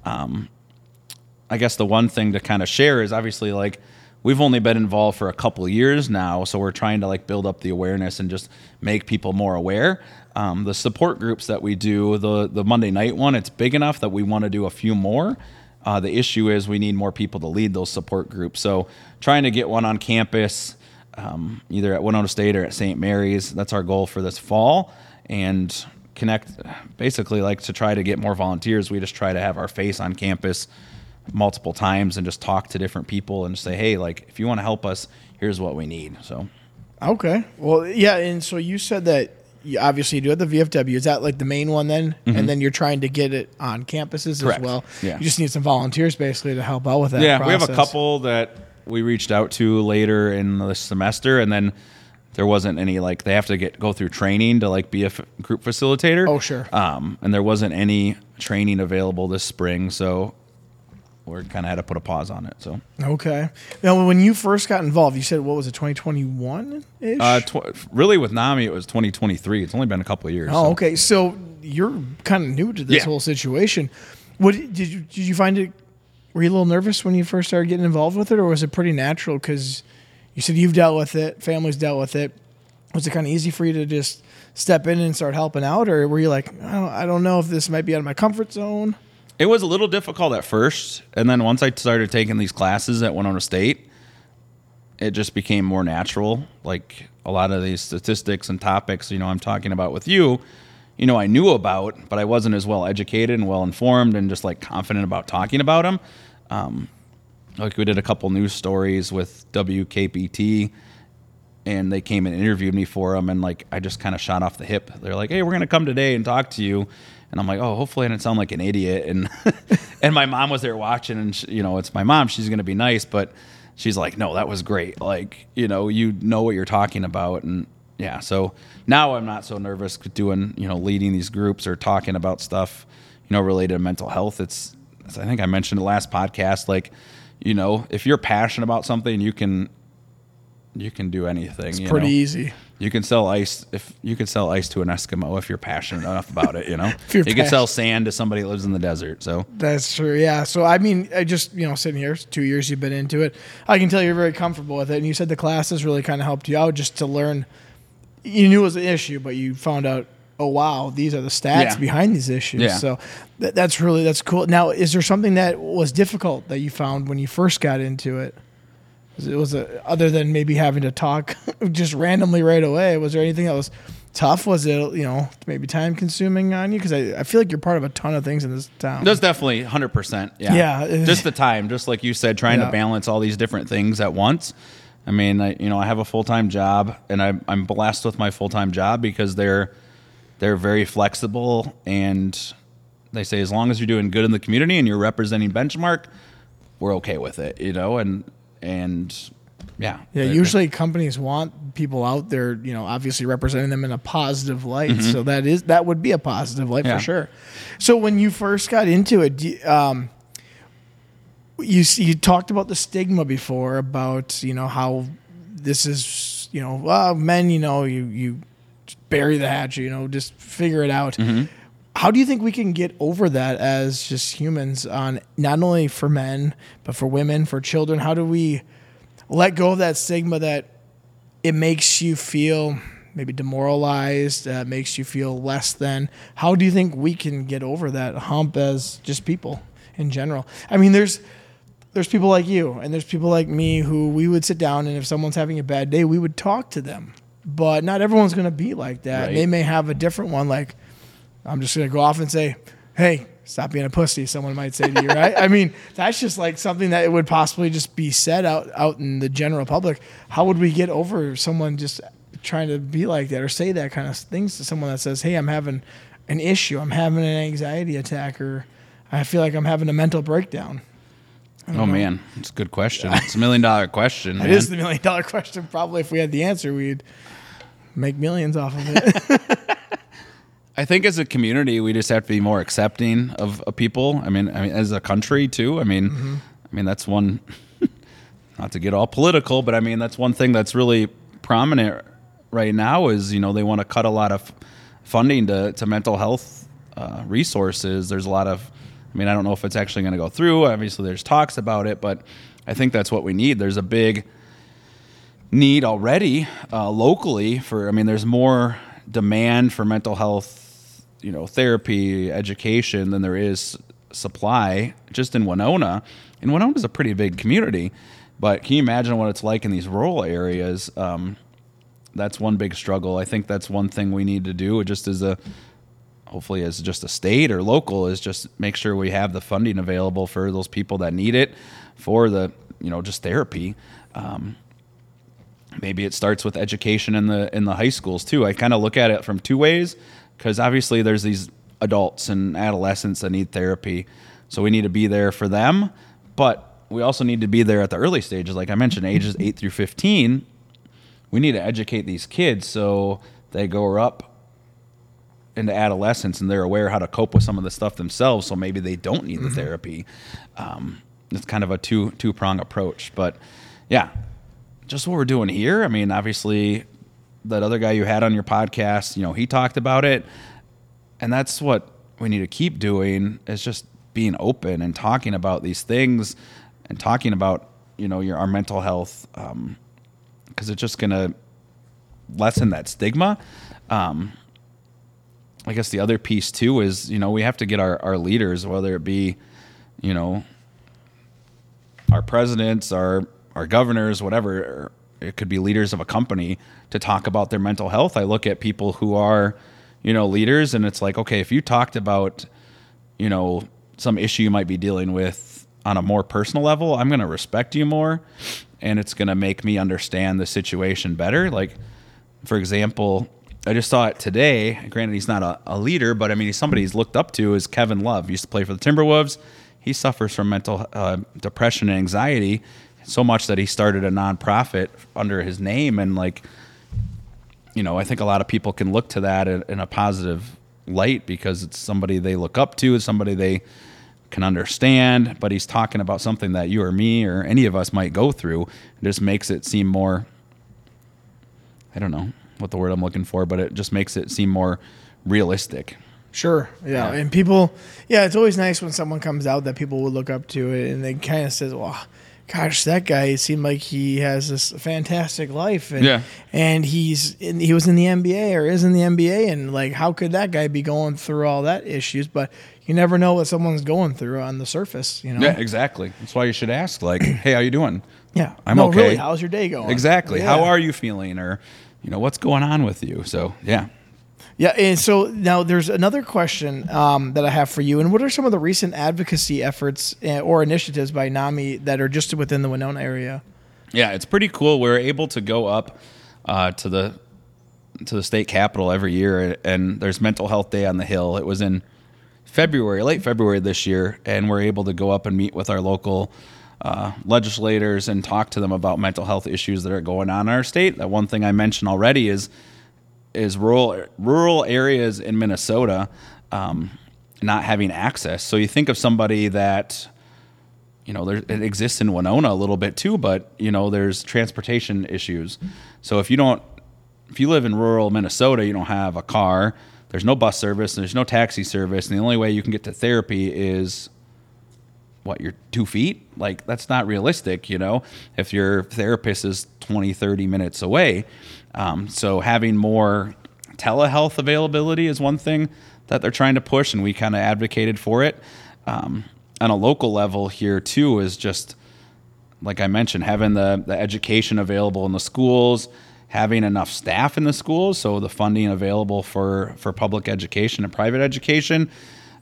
I guess the one thing to kind of share is obviously like we've only been involved for a couple of years now, so we're trying to like build up the awareness and just make people more aware. The support groups that we do, the Monday night one, it's big enough that we want to do a few more. The issue is we need more people to lead those support groups. So trying to get one on campus, either at Winona State or at St. Mary's, that's our goal for this fall. And connect, basically like to try to get more volunteers. We just try to have our face on campus multiple times and just talk to different people and say, hey, like if you want to help us, here's what we need. So. Okay. Well, yeah. And so you said that you obviously do have the VFW. Is that like the main one then? Mm-hmm. And then you're trying to get it on campuses Correct. As well? Yeah. You just need some volunteers basically to help out with that process. We have a couple that we reached out to later in the semester, and then there wasn't any, like, they have to go through training to like be a group facilitator. Oh, sure. And there wasn't any training available this spring, so we kind of had to put a pause on it. So okay. Now, when you first got involved, you said, what was it, 2021-ish? Really, with NAMI, it was 2023. It's only been a couple of years. Oh, so. Okay. So you're kind of new to this whole situation. What did you find it? Were you a little nervous when you first started getting involved with it, or was it pretty natural? Because you said you've dealt with it, family's dealt with it. Was it kind of easy for you to just step in and start helping out, or were you like, I don't know if this might be out of my comfort zone? It was a little difficult at first, and then once I started taking these classes at Winona State, it just became more natural. Like a lot of these statistics and topics, I'm talking about with you, I knew about, but I wasn't as well educated and well informed and just like confident about talking about them. Like we did a couple news stories with WKPT, and they came and interviewed me for them, and like I just kind of shot off the hip. They're like, "Hey, we're gonna come today and talk to you." And I'm like, oh, hopefully I didn't sound like an idiot. And and my mom was there watching, and it's my mom. She's going to be nice, but she's like, no, that was great. Like, you know what you're talking about. And yeah, so now I'm not so nervous doing, leading these groups or talking about stuff, related to mental health. It's I think I mentioned in the last podcast, like, if you're passionate about something, you can do anything. It's pretty easy. You can sell ice to an Eskimo if you're passionate enough about it, You can sell sand to somebody that lives in the desert. So that's true. Yeah. So I mean, I just, sitting here, 2 years you've been into it, I can tell you're very comfortable with it. And you said the classes really kind of helped you out just to learn. You knew it was an issue, but you found out, oh wow, these are the stats behind these issues. Yeah. So that's cool. Now, is there something that was difficult that you found when you first got into it? Other than maybe having to talk just randomly right away, was there anything that was tough? Was it, maybe time consuming on you? Because I feel like you're part of a ton of things in this town. There's definitely 100%. Yeah. Just the time, just like you said, trying to balance all these different things at once. I mean, I have a full-time job, and I'm blessed with my full-time job because they're very flexible, and they say as long as you're doing good in the community and you're representing Benchmark, we're okay with it, and usually companies want people out there, obviously representing them in a positive light. Mm-hmm. So that would be a positive light for sure. So when you first got into it, you talked about the stigma before about, how this is, men, you bury the hatchet, just figure it out. Mm-hmm. How do you think we can get over that as just humans on not only for men, but for women, for children? let go of that stigma that it makes you feel maybe demoralized, makes you feel less than. How do you think we can get over that hump as just people in general? I mean, there's people like you and there's people like me who we would sit down, and if someone's having a bad day, we would talk to them. But not everyone's going to be like that. Right. They may have a different one. Like, I'm just going to go off and say, hey, stop being a pussy, someone might say to you, right? I mean, that's just like something that it would possibly just be said out in the general public. How would we get over someone just trying to be like that or say that kind of things to someone that says, hey, I'm having an issue, I'm having an anxiety attack, or I feel like I'm having a mental breakdown? Oh, man, it's a good question. It's $1 million question, man. It is the $1 million question. Probably if we had the answer, we'd make millions off of it. I think as a community, we just have to be more accepting of people. I mean, as a country too. I mean, that's one. Not to get all political, but I mean that's one thing that's really prominent right now is, you know, they want to cut a lot of funding to mental health resources. There's a lot of, I mean, I don't know if it's actually going to go through. Obviously, there's talks about it, but I think that's what we need. There's a big need already locally for, I mean, there's more demand for mental health, you know, therapy, education than there is supply just in Winona. And Winona's a pretty big community, but can you imagine what it's like in these rural areas? That's one big struggle. I think that's one thing we need to do just as hopefully as just a state or local, is just make sure we have the funding available for those people that need it for the, you know, just therapy. Maybe it starts with education in the high schools too. I kind of look at it from two ways, because obviously there's these adults and adolescents that need therapy. So we need to be there for them, but we also need to be there at the early stages. Like I mentioned, ages 8 through 15, we need to educate these kids so they grow up into adolescence and they're aware how to cope with some of the stuff themselves, so maybe they don't need the therapy. It's kind of a two-prong approach. But yeah, just what we're doing here. I mean, obviously that other guy you had on your podcast, you know, he talked about it, and that's what we need to keep doing, is just being open and talking about these things and talking about, you know, our mental health, because it's just going to lessen that stigma. I guess the other piece too is, you know, we have to get our leaders, whether it be, you know, our presidents, our governors, whatever, it could be leaders of a company, to talk about their mental health. I look at people who are, you know, leaders, and it's like, okay, if you talked about, you know, some issue you might be dealing with on a more personal level, I'm going to respect you more, and it's going to make me understand the situation better. Like, for example, I just saw it today. Granted, he's not a leader, but I mean, he's somebody he's looked up to, is Kevin Love. He used to play for the Timberwolves. He suffers from mental depression and anxiety so much that he started a nonprofit under his name. And like, you know, I think a lot of people can look to that in a positive light, because it's somebody they look up to, it's somebody they can understand, but he's talking about something that you or me or any of us might go through. It just makes it seem more, I don't know what the word I'm looking for, but it just makes it seem more realistic. Sure. Yeah. And people, it's always nice when someone comes out that people would look up to it, and they kind of says, well, gosh, that guy seemed like he has this fantastic life. And, and he was in the NBA or is in the NBA. And like, how could that guy be going through all that issues? But you never know what someone's going through on the surface, you know? Yeah, exactly. That's why you should ask, like, hey, how you doing? Yeah. I'm okay. Really, how's your day going? Exactly. Yeah. How are you feeling? Or, you know, what's going on with you? So, yeah. Yeah, and so now there's another question that I have for you. And what are some of the recent advocacy efforts or initiatives by NAMI that are just within the Winona area? Yeah, it's pretty cool. We're able to go up to the state capitol every year, and there's Mental Health Day on the Hill. It was in February, late February this year, and we're able to go up and meet with our local legislators and talk to them about mental health issues that are going on in our state. That one thing I mentioned already is rural areas in Minnesota not having access. So you think of somebody that, you know, it exists in Winona a little bit too, but, you know, there's transportation issues. So if you live in rural Minnesota, you don't have a car, there's no bus service, there's no taxi service, and the only way you can get to therapy is what, you're 2 feet? Like, that's not realistic, if your therapist is 20, 30 minutes away. So having more telehealth availability is one thing that they're trying to push, and we kind of advocated for it. On a local level here too is just, like I mentioned, having the education available in the schools, having enough staff in the schools, so the funding available for public education and private education,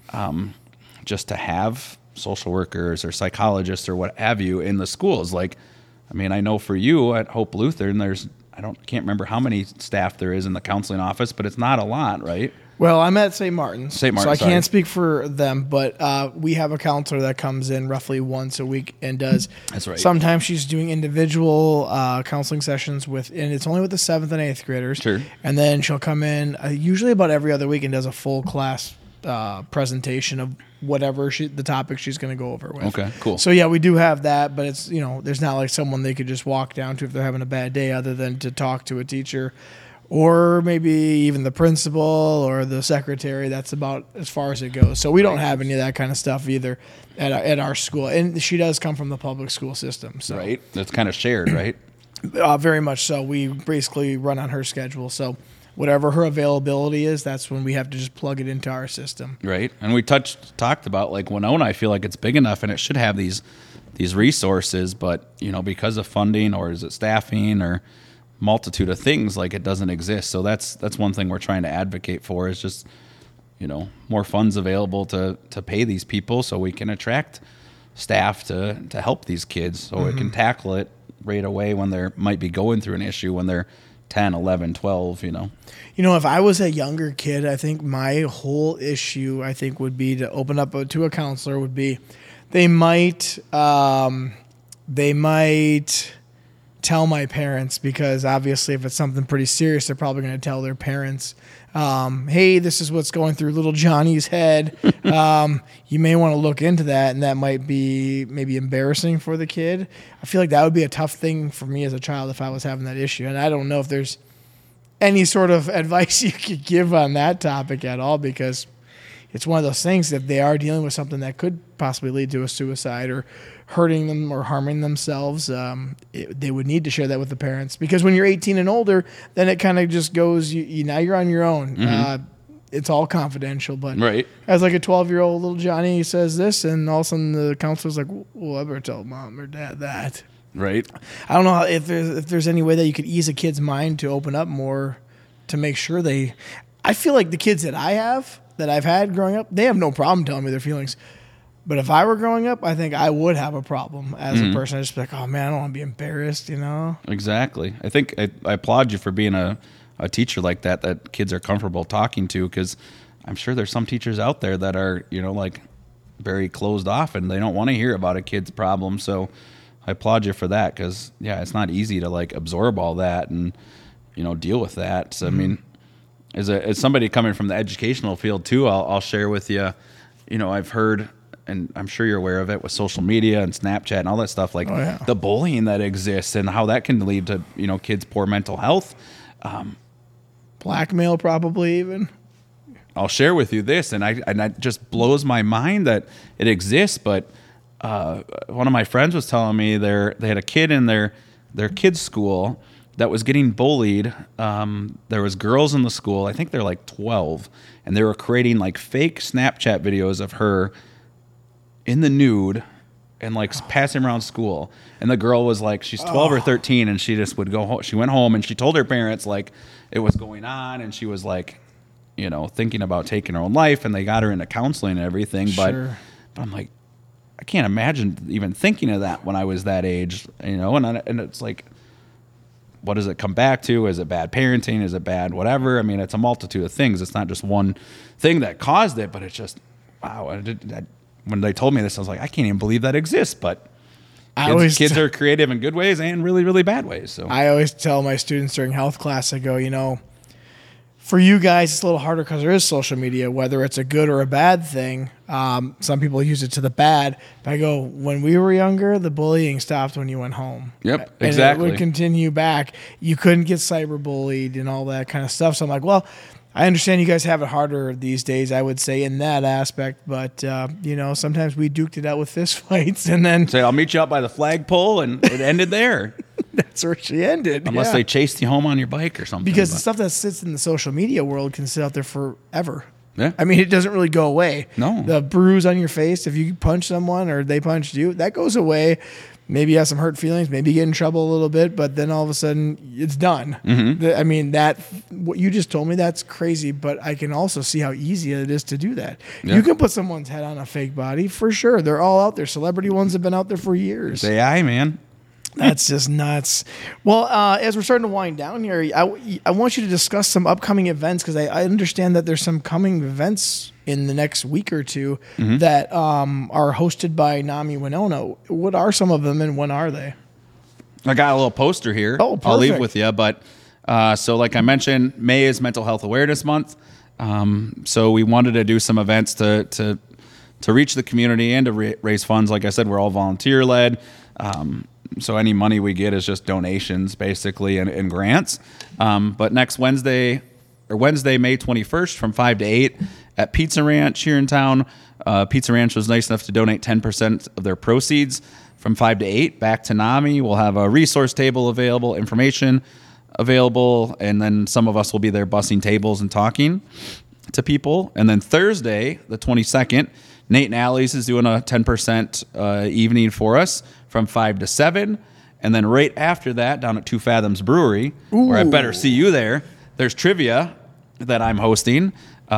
just to have social workers or psychologists or what have you in the schools. Like, I mean, I know for you at Hope Lutheran, can't remember how many staff there is in the counseling office, but it's not a lot, right? Well, I'm at St. Martin's, so I can't speak for them, but we have a counselor that comes in roughly once a week and does. That's right. Sometimes she's doing individual counseling sessions and it's only with the 7th and 8th graders. Sure. And then she'll come in usually about every other week and does a full class presentation of whatever the topic she's going to go over with. Okay, cool. So yeah, we do have that, but it's, there's not like someone they could just walk down to if they're having a bad day, other than to talk to a teacher or maybe even the principal or the secretary. That's about as far as it goes. So we don't have any of that kind of stuff either at our school. And she does come from the public school system. So. Right. That's kind of shared, right? Very much so. We basically run on her schedule. So whatever her availability is, that's when we have to just plug it into our system. Right. And we talked about, like, Winona, I feel like it's big enough and it should have these resources, but, because of funding, or is it staffing, or multitude of things, like, it doesn't exist. So that's one thing we're trying to advocate for, is just, more funds available to pay these people so we can attract staff to help these kids, so we can tackle it right away when they might be going through an issue when they're 10, 11, 12, if I was a younger kid, I think my whole issue, would be to open up to a counselor, would be they might tell my parents, because obviously if it's something pretty serious, they're probably going to tell their parents, hey, this is what's going through little Johnny's head. You may want to look into that, and that might be maybe embarrassing for the kid. I feel like that would be a tough thing for me as a child if I was having that issue, and I don't know if there's any sort of advice you could give on that topic at all, because it's one of those things that they are dealing with something that could possibly lead to a suicide or hurting them or harming themselves. They would need to share that with the parents, because when you're 18 and older, then it kind of just goes, now you're on your own. Mm-hmm. It's all confidential, but right. As like a 12-year-old little Johnny says this, and all of a sudden the counselor's like, well, I better tell mom or dad that. Right. I don't know if there's any way that you could ease a kid's mind to open up more, to make sure I feel like the kids that I've had growing up, they have no problem telling me their feelings. But if I were growing up, I think I would have a problem as a person. I'd just be like, oh man, I don't want to be embarrassed, Exactly. I think I applaud you for being a teacher like that kids are comfortable talking to, because I'm sure there's some teachers out there that are, like, very closed off and they don't want to hear about a kid's problem. So I applaud you for that, because, yeah, it's not easy to, like, absorb all that and, deal with that. So, I mean, as somebody coming from the educational field too, I'll share with you, I've heard, and I'm sure you're aware of it with social media and Snapchat and all that stuff, like the bullying that exists and how that can lead to, kids' poor mental health. Blackmail, probably even. I'll share with you this, and it just blows my mind that it exists. But one of my friends was telling me they had a kid in their kids' school that was getting bullied. There was girls in the school, I think they're like 12, and they were creating like fake Snapchat videos of her in the nude and like passing around school. And the girl was like, she's 12 or 13, and she just would go home. She went home and she told her parents like it was going on, and she was like, thinking about taking her own life, and they got her into counseling and everything. Sure. But I'm like, I can't imagine even thinking of that when I was that age, and it's like, what does it come back to? Is it bad parenting? Is it bad whatever? I mean, it's a multitude of things. It's not just one thing that caused it, but it's just, wow. When they told me this, I was like, I can't even believe that exists. But kids are creative in good ways and really, really bad ways. So I always tell my students during health class, I go, for you guys, it's a little harder because there is social media, whether it's a good or a bad thing. Some people use it to the bad. But I go, when we were younger, the bullying stopped when you went home. Yep, and exactly. it would continue back. You couldn't get cyberbullied and all that kind of stuff. So I'm like, well, I understand you guys have it harder these days, I would say, in that aspect. But, sometimes we duked it out with fist fights and then Say, I'll meet you out by the flagpole, and it ended there. that's where she ended. Unless yeah. they chased you home on your bike or something. Because the but- stuff that sits in the social media world can sit out there forever. Yeah. I mean, it doesn't really go away. No. The bruise on your face, if you punch someone or they punched you, that goes away. Maybe you have some hurt feelings, maybe you get in trouble a little bit, but then all of a sudden it's done. I mean, what you just told me, that's crazy, but I can also see how easy it is to do that. Yeah. You can put someone's head on a fake body for sure. They're all out there. Celebrity ones have been out there for years. It's AI, man. That's just nuts. Well, as we're starting to wind down here, I want you to discuss some upcoming events because I understand that there's some coming events in the next week or two that are hosted by NAMI Winona. What are some of them and when are they? I got a little poster here. Oh, perfect. I'll leave with you. But so like I mentioned, May is Mental Health Awareness Month. So we wanted to do some events to reach the community and to raise funds. Like I said, we're all volunteer led. So any money we get is just donations, basically, and grants. But next Wednesday, May 21st, from 5 to 8 at Pizza Ranch here in town. Pizza Ranch was nice enough to donate 10% of their proceeds from 5 to 8 back to NAMI. We'll have a resource table available, information available, and then some of us will be there bussing tables and talking to people. And then Thursday, the 22nd, Nate and Allie's is doing a 10% evening for us from 5 to 7. And then right after that, down at Two Fathoms Brewery, where I better see you there, there's trivia that I'm hosting.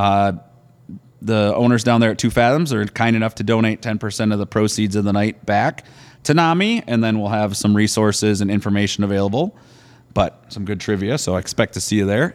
The owners down there at Two Fathoms are kind enough to donate 10% of the proceeds of the night back to NAMI, and then we'll have some resources and information available, but some good trivia, so I expect to see you there.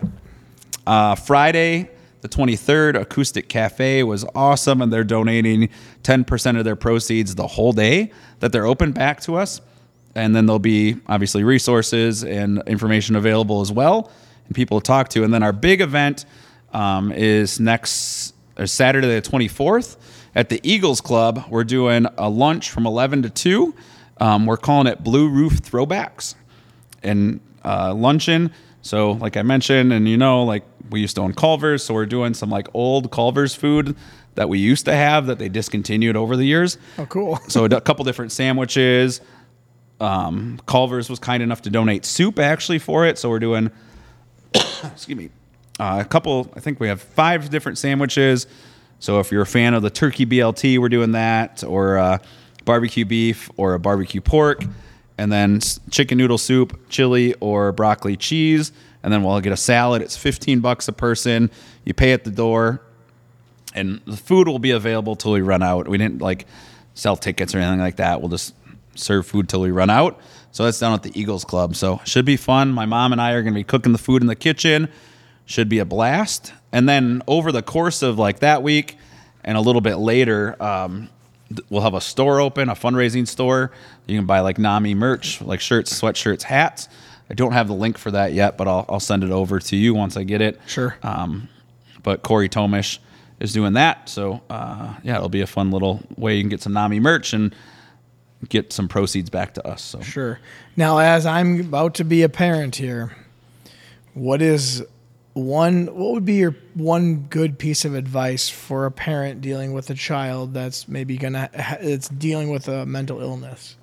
Friday, the 23rd, Acoustic Cafe was awesome, and they're donating 10% of their proceeds the whole day that they're open back to us. And then there'll be, obviously, resources and information available as well, and people to talk to. And then our big event is next Saturday the 24th at the Eagles Club. We're doing a lunch from 11 to 2. We're calling it Blue Roof Throwbacks and luncheon. So like I mentioned, and like we used to own Culver's, so we're doing some like old Culver's food that we used to have that they discontinued over the years. Oh, cool. So a couple different sandwiches. Culver's was kind enough to donate soup actually for it. So we're doing, excuse me, a couple, I think we have 5 different sandwiches. So if you're a fan of the turkey BLT, we're doing that, or barbecue beef or a barbecue pork, and then chicken noodle soup, chili, or broccoli cheese. And then we'll get a salad. It's $15 a person. You pay at the door, and the food will be available till we run out. We didn't like sell tickets or anything like that. We'll just serve food till we run out. So that's down at the Eagles Club. So should be fun. My mom and I are going to be cooking the food in the kitchen. Should be a blast. And then over the course of like that week and a little bit later, we'll have a store open, a fundraising store. You can buy like NAMI merch, like shirts, sweatshirts, hats. I don't have the link for that yet, but I'll send it over to you once I get it. Sure. But Corey Tomish is doing that. So, it'll be a fun little way you can get some NAMI merch and get some proceeds back to us. So Sure. Now, as I'm about to be a parent here, what would be your one good piece of advice for a parent dealing with a child that's maybe it's dealing with a mental illness?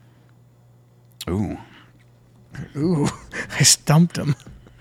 Ooh, I stumped him.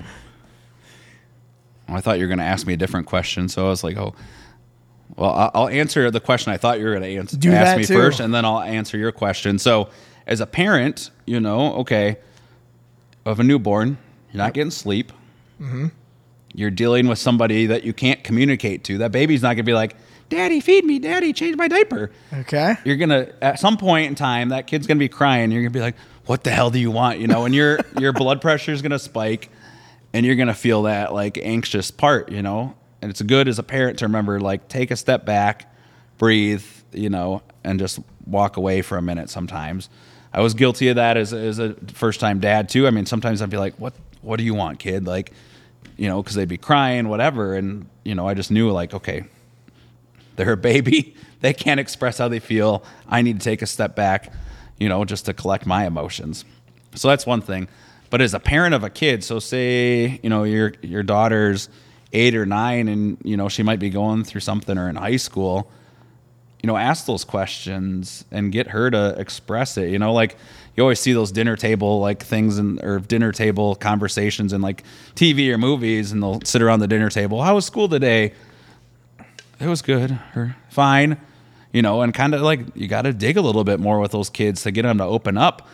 I thought you were going to ask me a different question, so I was like, oh, well, I'll answer the question I thought you were going to ask me too. first, and then I'll answer your question. So as a parent, of a newborn, you're not getting sleep. Mm-hmm. You're dealing with somebody that you can't communicate to. That baby's not going to be like, Daddy, feed me. Daddy, change my diaper. Okay. You're going to, at some point in time, that kid's going to be crying. You're going to be like, what the hell do you want? And your blood pressure is going to spike, and you're going to feel that like anxious part, And it's good as a parent to remember, like, take a step back, breathe, and just walk away for a minute sometimes. I was guilty of that as a first-time dad, too. I mean, sometimes I'd be like, what do you want, kid? Like, because they'd be crying, whatever. And, I just knew, like, okay, they're a baby. They can't express how they feel. I need to take a step back, just to collect my emotions. So that's one thing. But as a parent of a kid, so say, your daughter's 8 or 9 and, you know, she might be going through something or in high school, you know, ask those questions and get her to express it. You know, like you always see those dinner table like things or dinner table conversations in like TV or movies, and they'll sit around the dinner table. How was school today? It was good or fine, you know, and kind of like you got to dig a little bit more with those kids to get them to open up.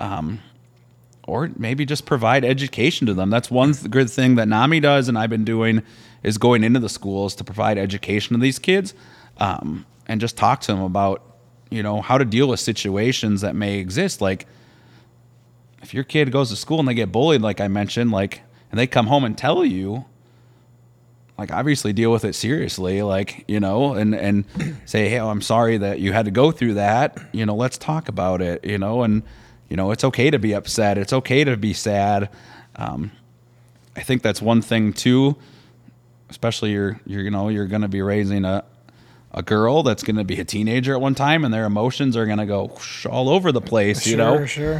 Or maybe just provide education to them. That's one good thing that NAMI does, and I've been doing, is going into the schools to provide education to these kids, and just talk to them about, you know, how to deal with situations that may exist. Like if your kid goes to school and they get bullied, like I mentioned, like, and they come home and tell you, like, obviously deal with it seriously, like, you know, and say, hey, I'm sorry that you had to go through that. You know, let's talk about it, you know, and, you know, it's okay to be upset. It's okay to be sad. I think that's one thing too, especially you're going to be raising a girl that's going to be a teenager at one time, and their emotions are going to go all over the place, you know? Sure.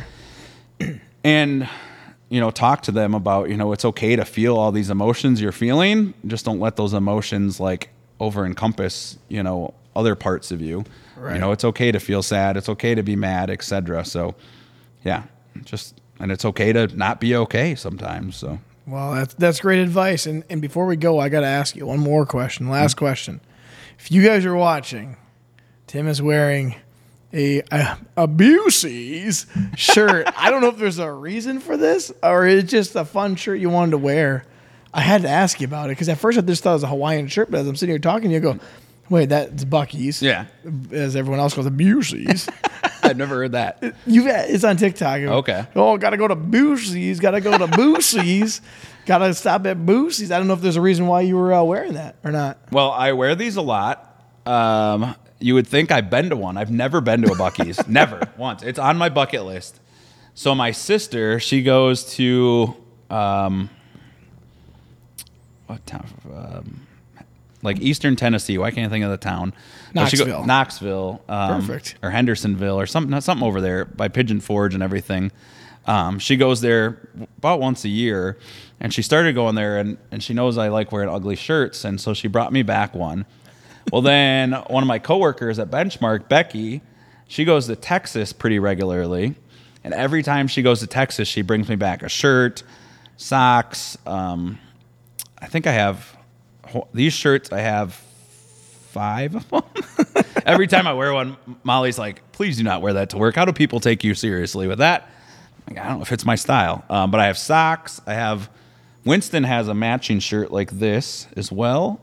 And, you know, talk to them about, you know, it's okay to feel all these emotions you're feeling. Just don't let those emotions like over encompass, you know, other parts of you. Right. You know, it's okay to feel sad. It's okay to be mad, etc. So, yeah, and it's okay to not be okay sometimes. So, well, that's great advice. And before we go, I got to ask you one more question. Last question. If you guys are watching, Tim is wearing a Busey's shirt. I don't know if there's a reason for this or it's just a fun shirt you wanted to wear. I had to ask you about it because at first I just thought it was a Hawaiian shirt, but as I'm sitting here talking, you go, wait, that's Buc-ee's. Yeah. As everyone else calls it, Busey's. I've never heard that. It's on TikTok. Okay. Oh, got to go to Busey's. Got to go to Busey's. Got to stop at Busey's. I don't know if there's a reason why you were wearing that or not. Well, I wear these a lot. You would think I've been to one. I've never been to a Buc-ee's. Never. Once. It's on my bucket list. So my sister, she goes to what town? Like Eastern Tennessee. Why can't I think of the town? Knoxville. Perfect. Or Hendersonville or something over there by Pigeon Forge and everything. She goes there about once a year, and she started going there, and she knows I like wearing ugly shirts, and so she brought me back one. Well, then one of my coworkers at Benchmark, Becky, she goes to Texas pretty regularly, and every time she goes to Texas, she brings me back a shirt, socks. I think I have these shirts. I have 5 of them. Every time I wear one, Molly's like, please do not wear that to work. How do people take you seriously with that? Like, I don't know if it's my style. But I have socks. Winston has a matching shirt like this as well.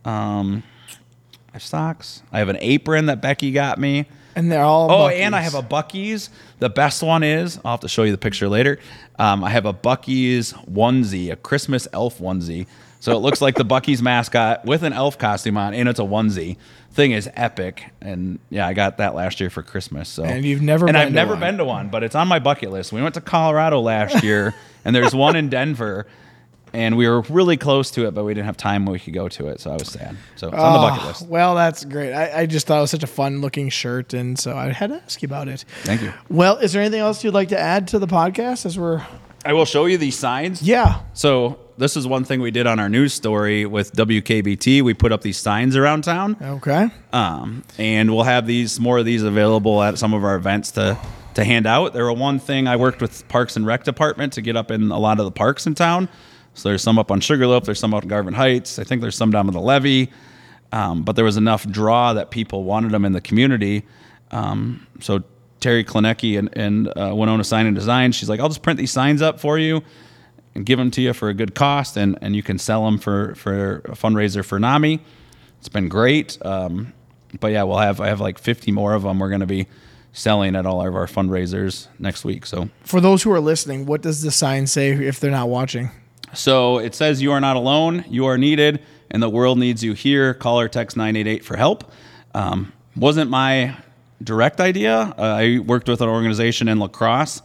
I have socks. I have an apron that Becky got me. And they're all Buc-ee's. And I have a Buc-ee's. The best one is, I'll have to show you the picture later. I have a Buc-ee's onesie, a Christmas elf onesie. So it looks like the Buc-ee's mascot with an elf costume on, and it's a onesie. Thing is epic, and yeah, I got that last year for Christmas. So, and I've never been to one, but it's on my bucket list. We went to Colorado last year, and there's one in Denver, and we were really close to it, but we didn't have time when we could go to it, so I was sad. So it's on the bucket list. Well, that's great. I just thought it was such a fun-looking shirt, and so I had to ask you about it. Thank you. Well, is there anything else you'd like to add to the podcast as we're... I will show you these signs. Yeah. So this is one thing we did on our news story with WKBT. We put up these signs around town. Okay. And we'll have more of these available at some of our events to hand out. There were one thing I worked with Parks and Rec Department to get up in a lot of the parks in town. So there's some up on Sugarloaf. There's some up in Garvin Heights. I think there's some down on the levee. But there was enough draw that people wanted them in the community. So Terry Klinecki and Winona Sign and Design, she's like, I'll just print these signs up for you and give them to you for a good cost, and you can sell them for a fundraiser for NAMI. It's been great. But yeah, I have like 50 more of them we're going to be selling at all of our fundraisers next week. So for those who are listening, what does the sign say if they're not watching? So it says, you are not alone, you are needed, and the world needs you here. Call or text 988 for help. Wasn't my direct idea. I worked with an organization in La Crosse,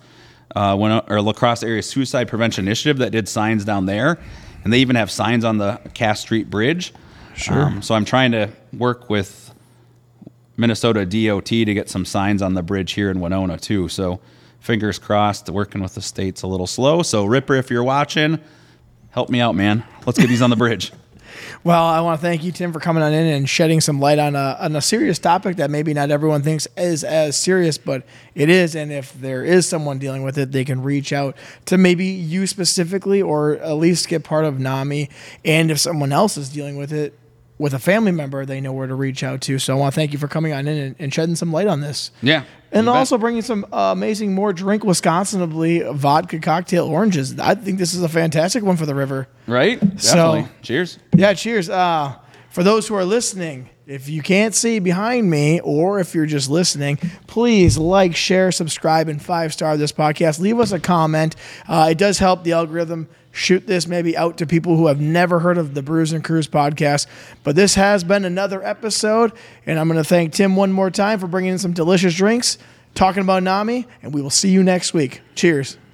La Crosse Area Suicide Prevention Initiative that did signs down there, and they even have signs on the Cass Street Bridge. Sure. So I'm trying to work with Minnesota DOT to get some signs on the bridge here in Winona too. So fingers crossed. Working with the state's a little slow. So Ripper, if you're watching, help me out, man. Let's get these on the bridge. Well, I want to thank you, Tim, for coming on in and shedding some light on a serious topic that maybe not everyone thinks is as serious, but it is. And if there is someone dealing with it, they can reach out to maybe you specifically, or at least get part of NAMI. And if someone else is dealing with it, with a family member, they know where to reach out to. So I want to thank you for coming on in and shedding some light on this. Yeah. And also bringing some amazing more Drink Wisconsinably vodka cocktail oranges. I think this is a fantastic one for the river. Right? Definitely. So, cheers. Yeah, cheers. For those who are listening, if you can't see behind me, or if you're just listening, please like, share, subscribe, and 5-star this podcast. Leave us a comment. It does help the algorithm shoot this maybe out to people who have never heard of the Brews and Cruise podcast. But this has been another episode, and I'm going to thank Tim one more time for bringing in some delicious drinks, talking about NAMI, and we will see you next week. Cheers.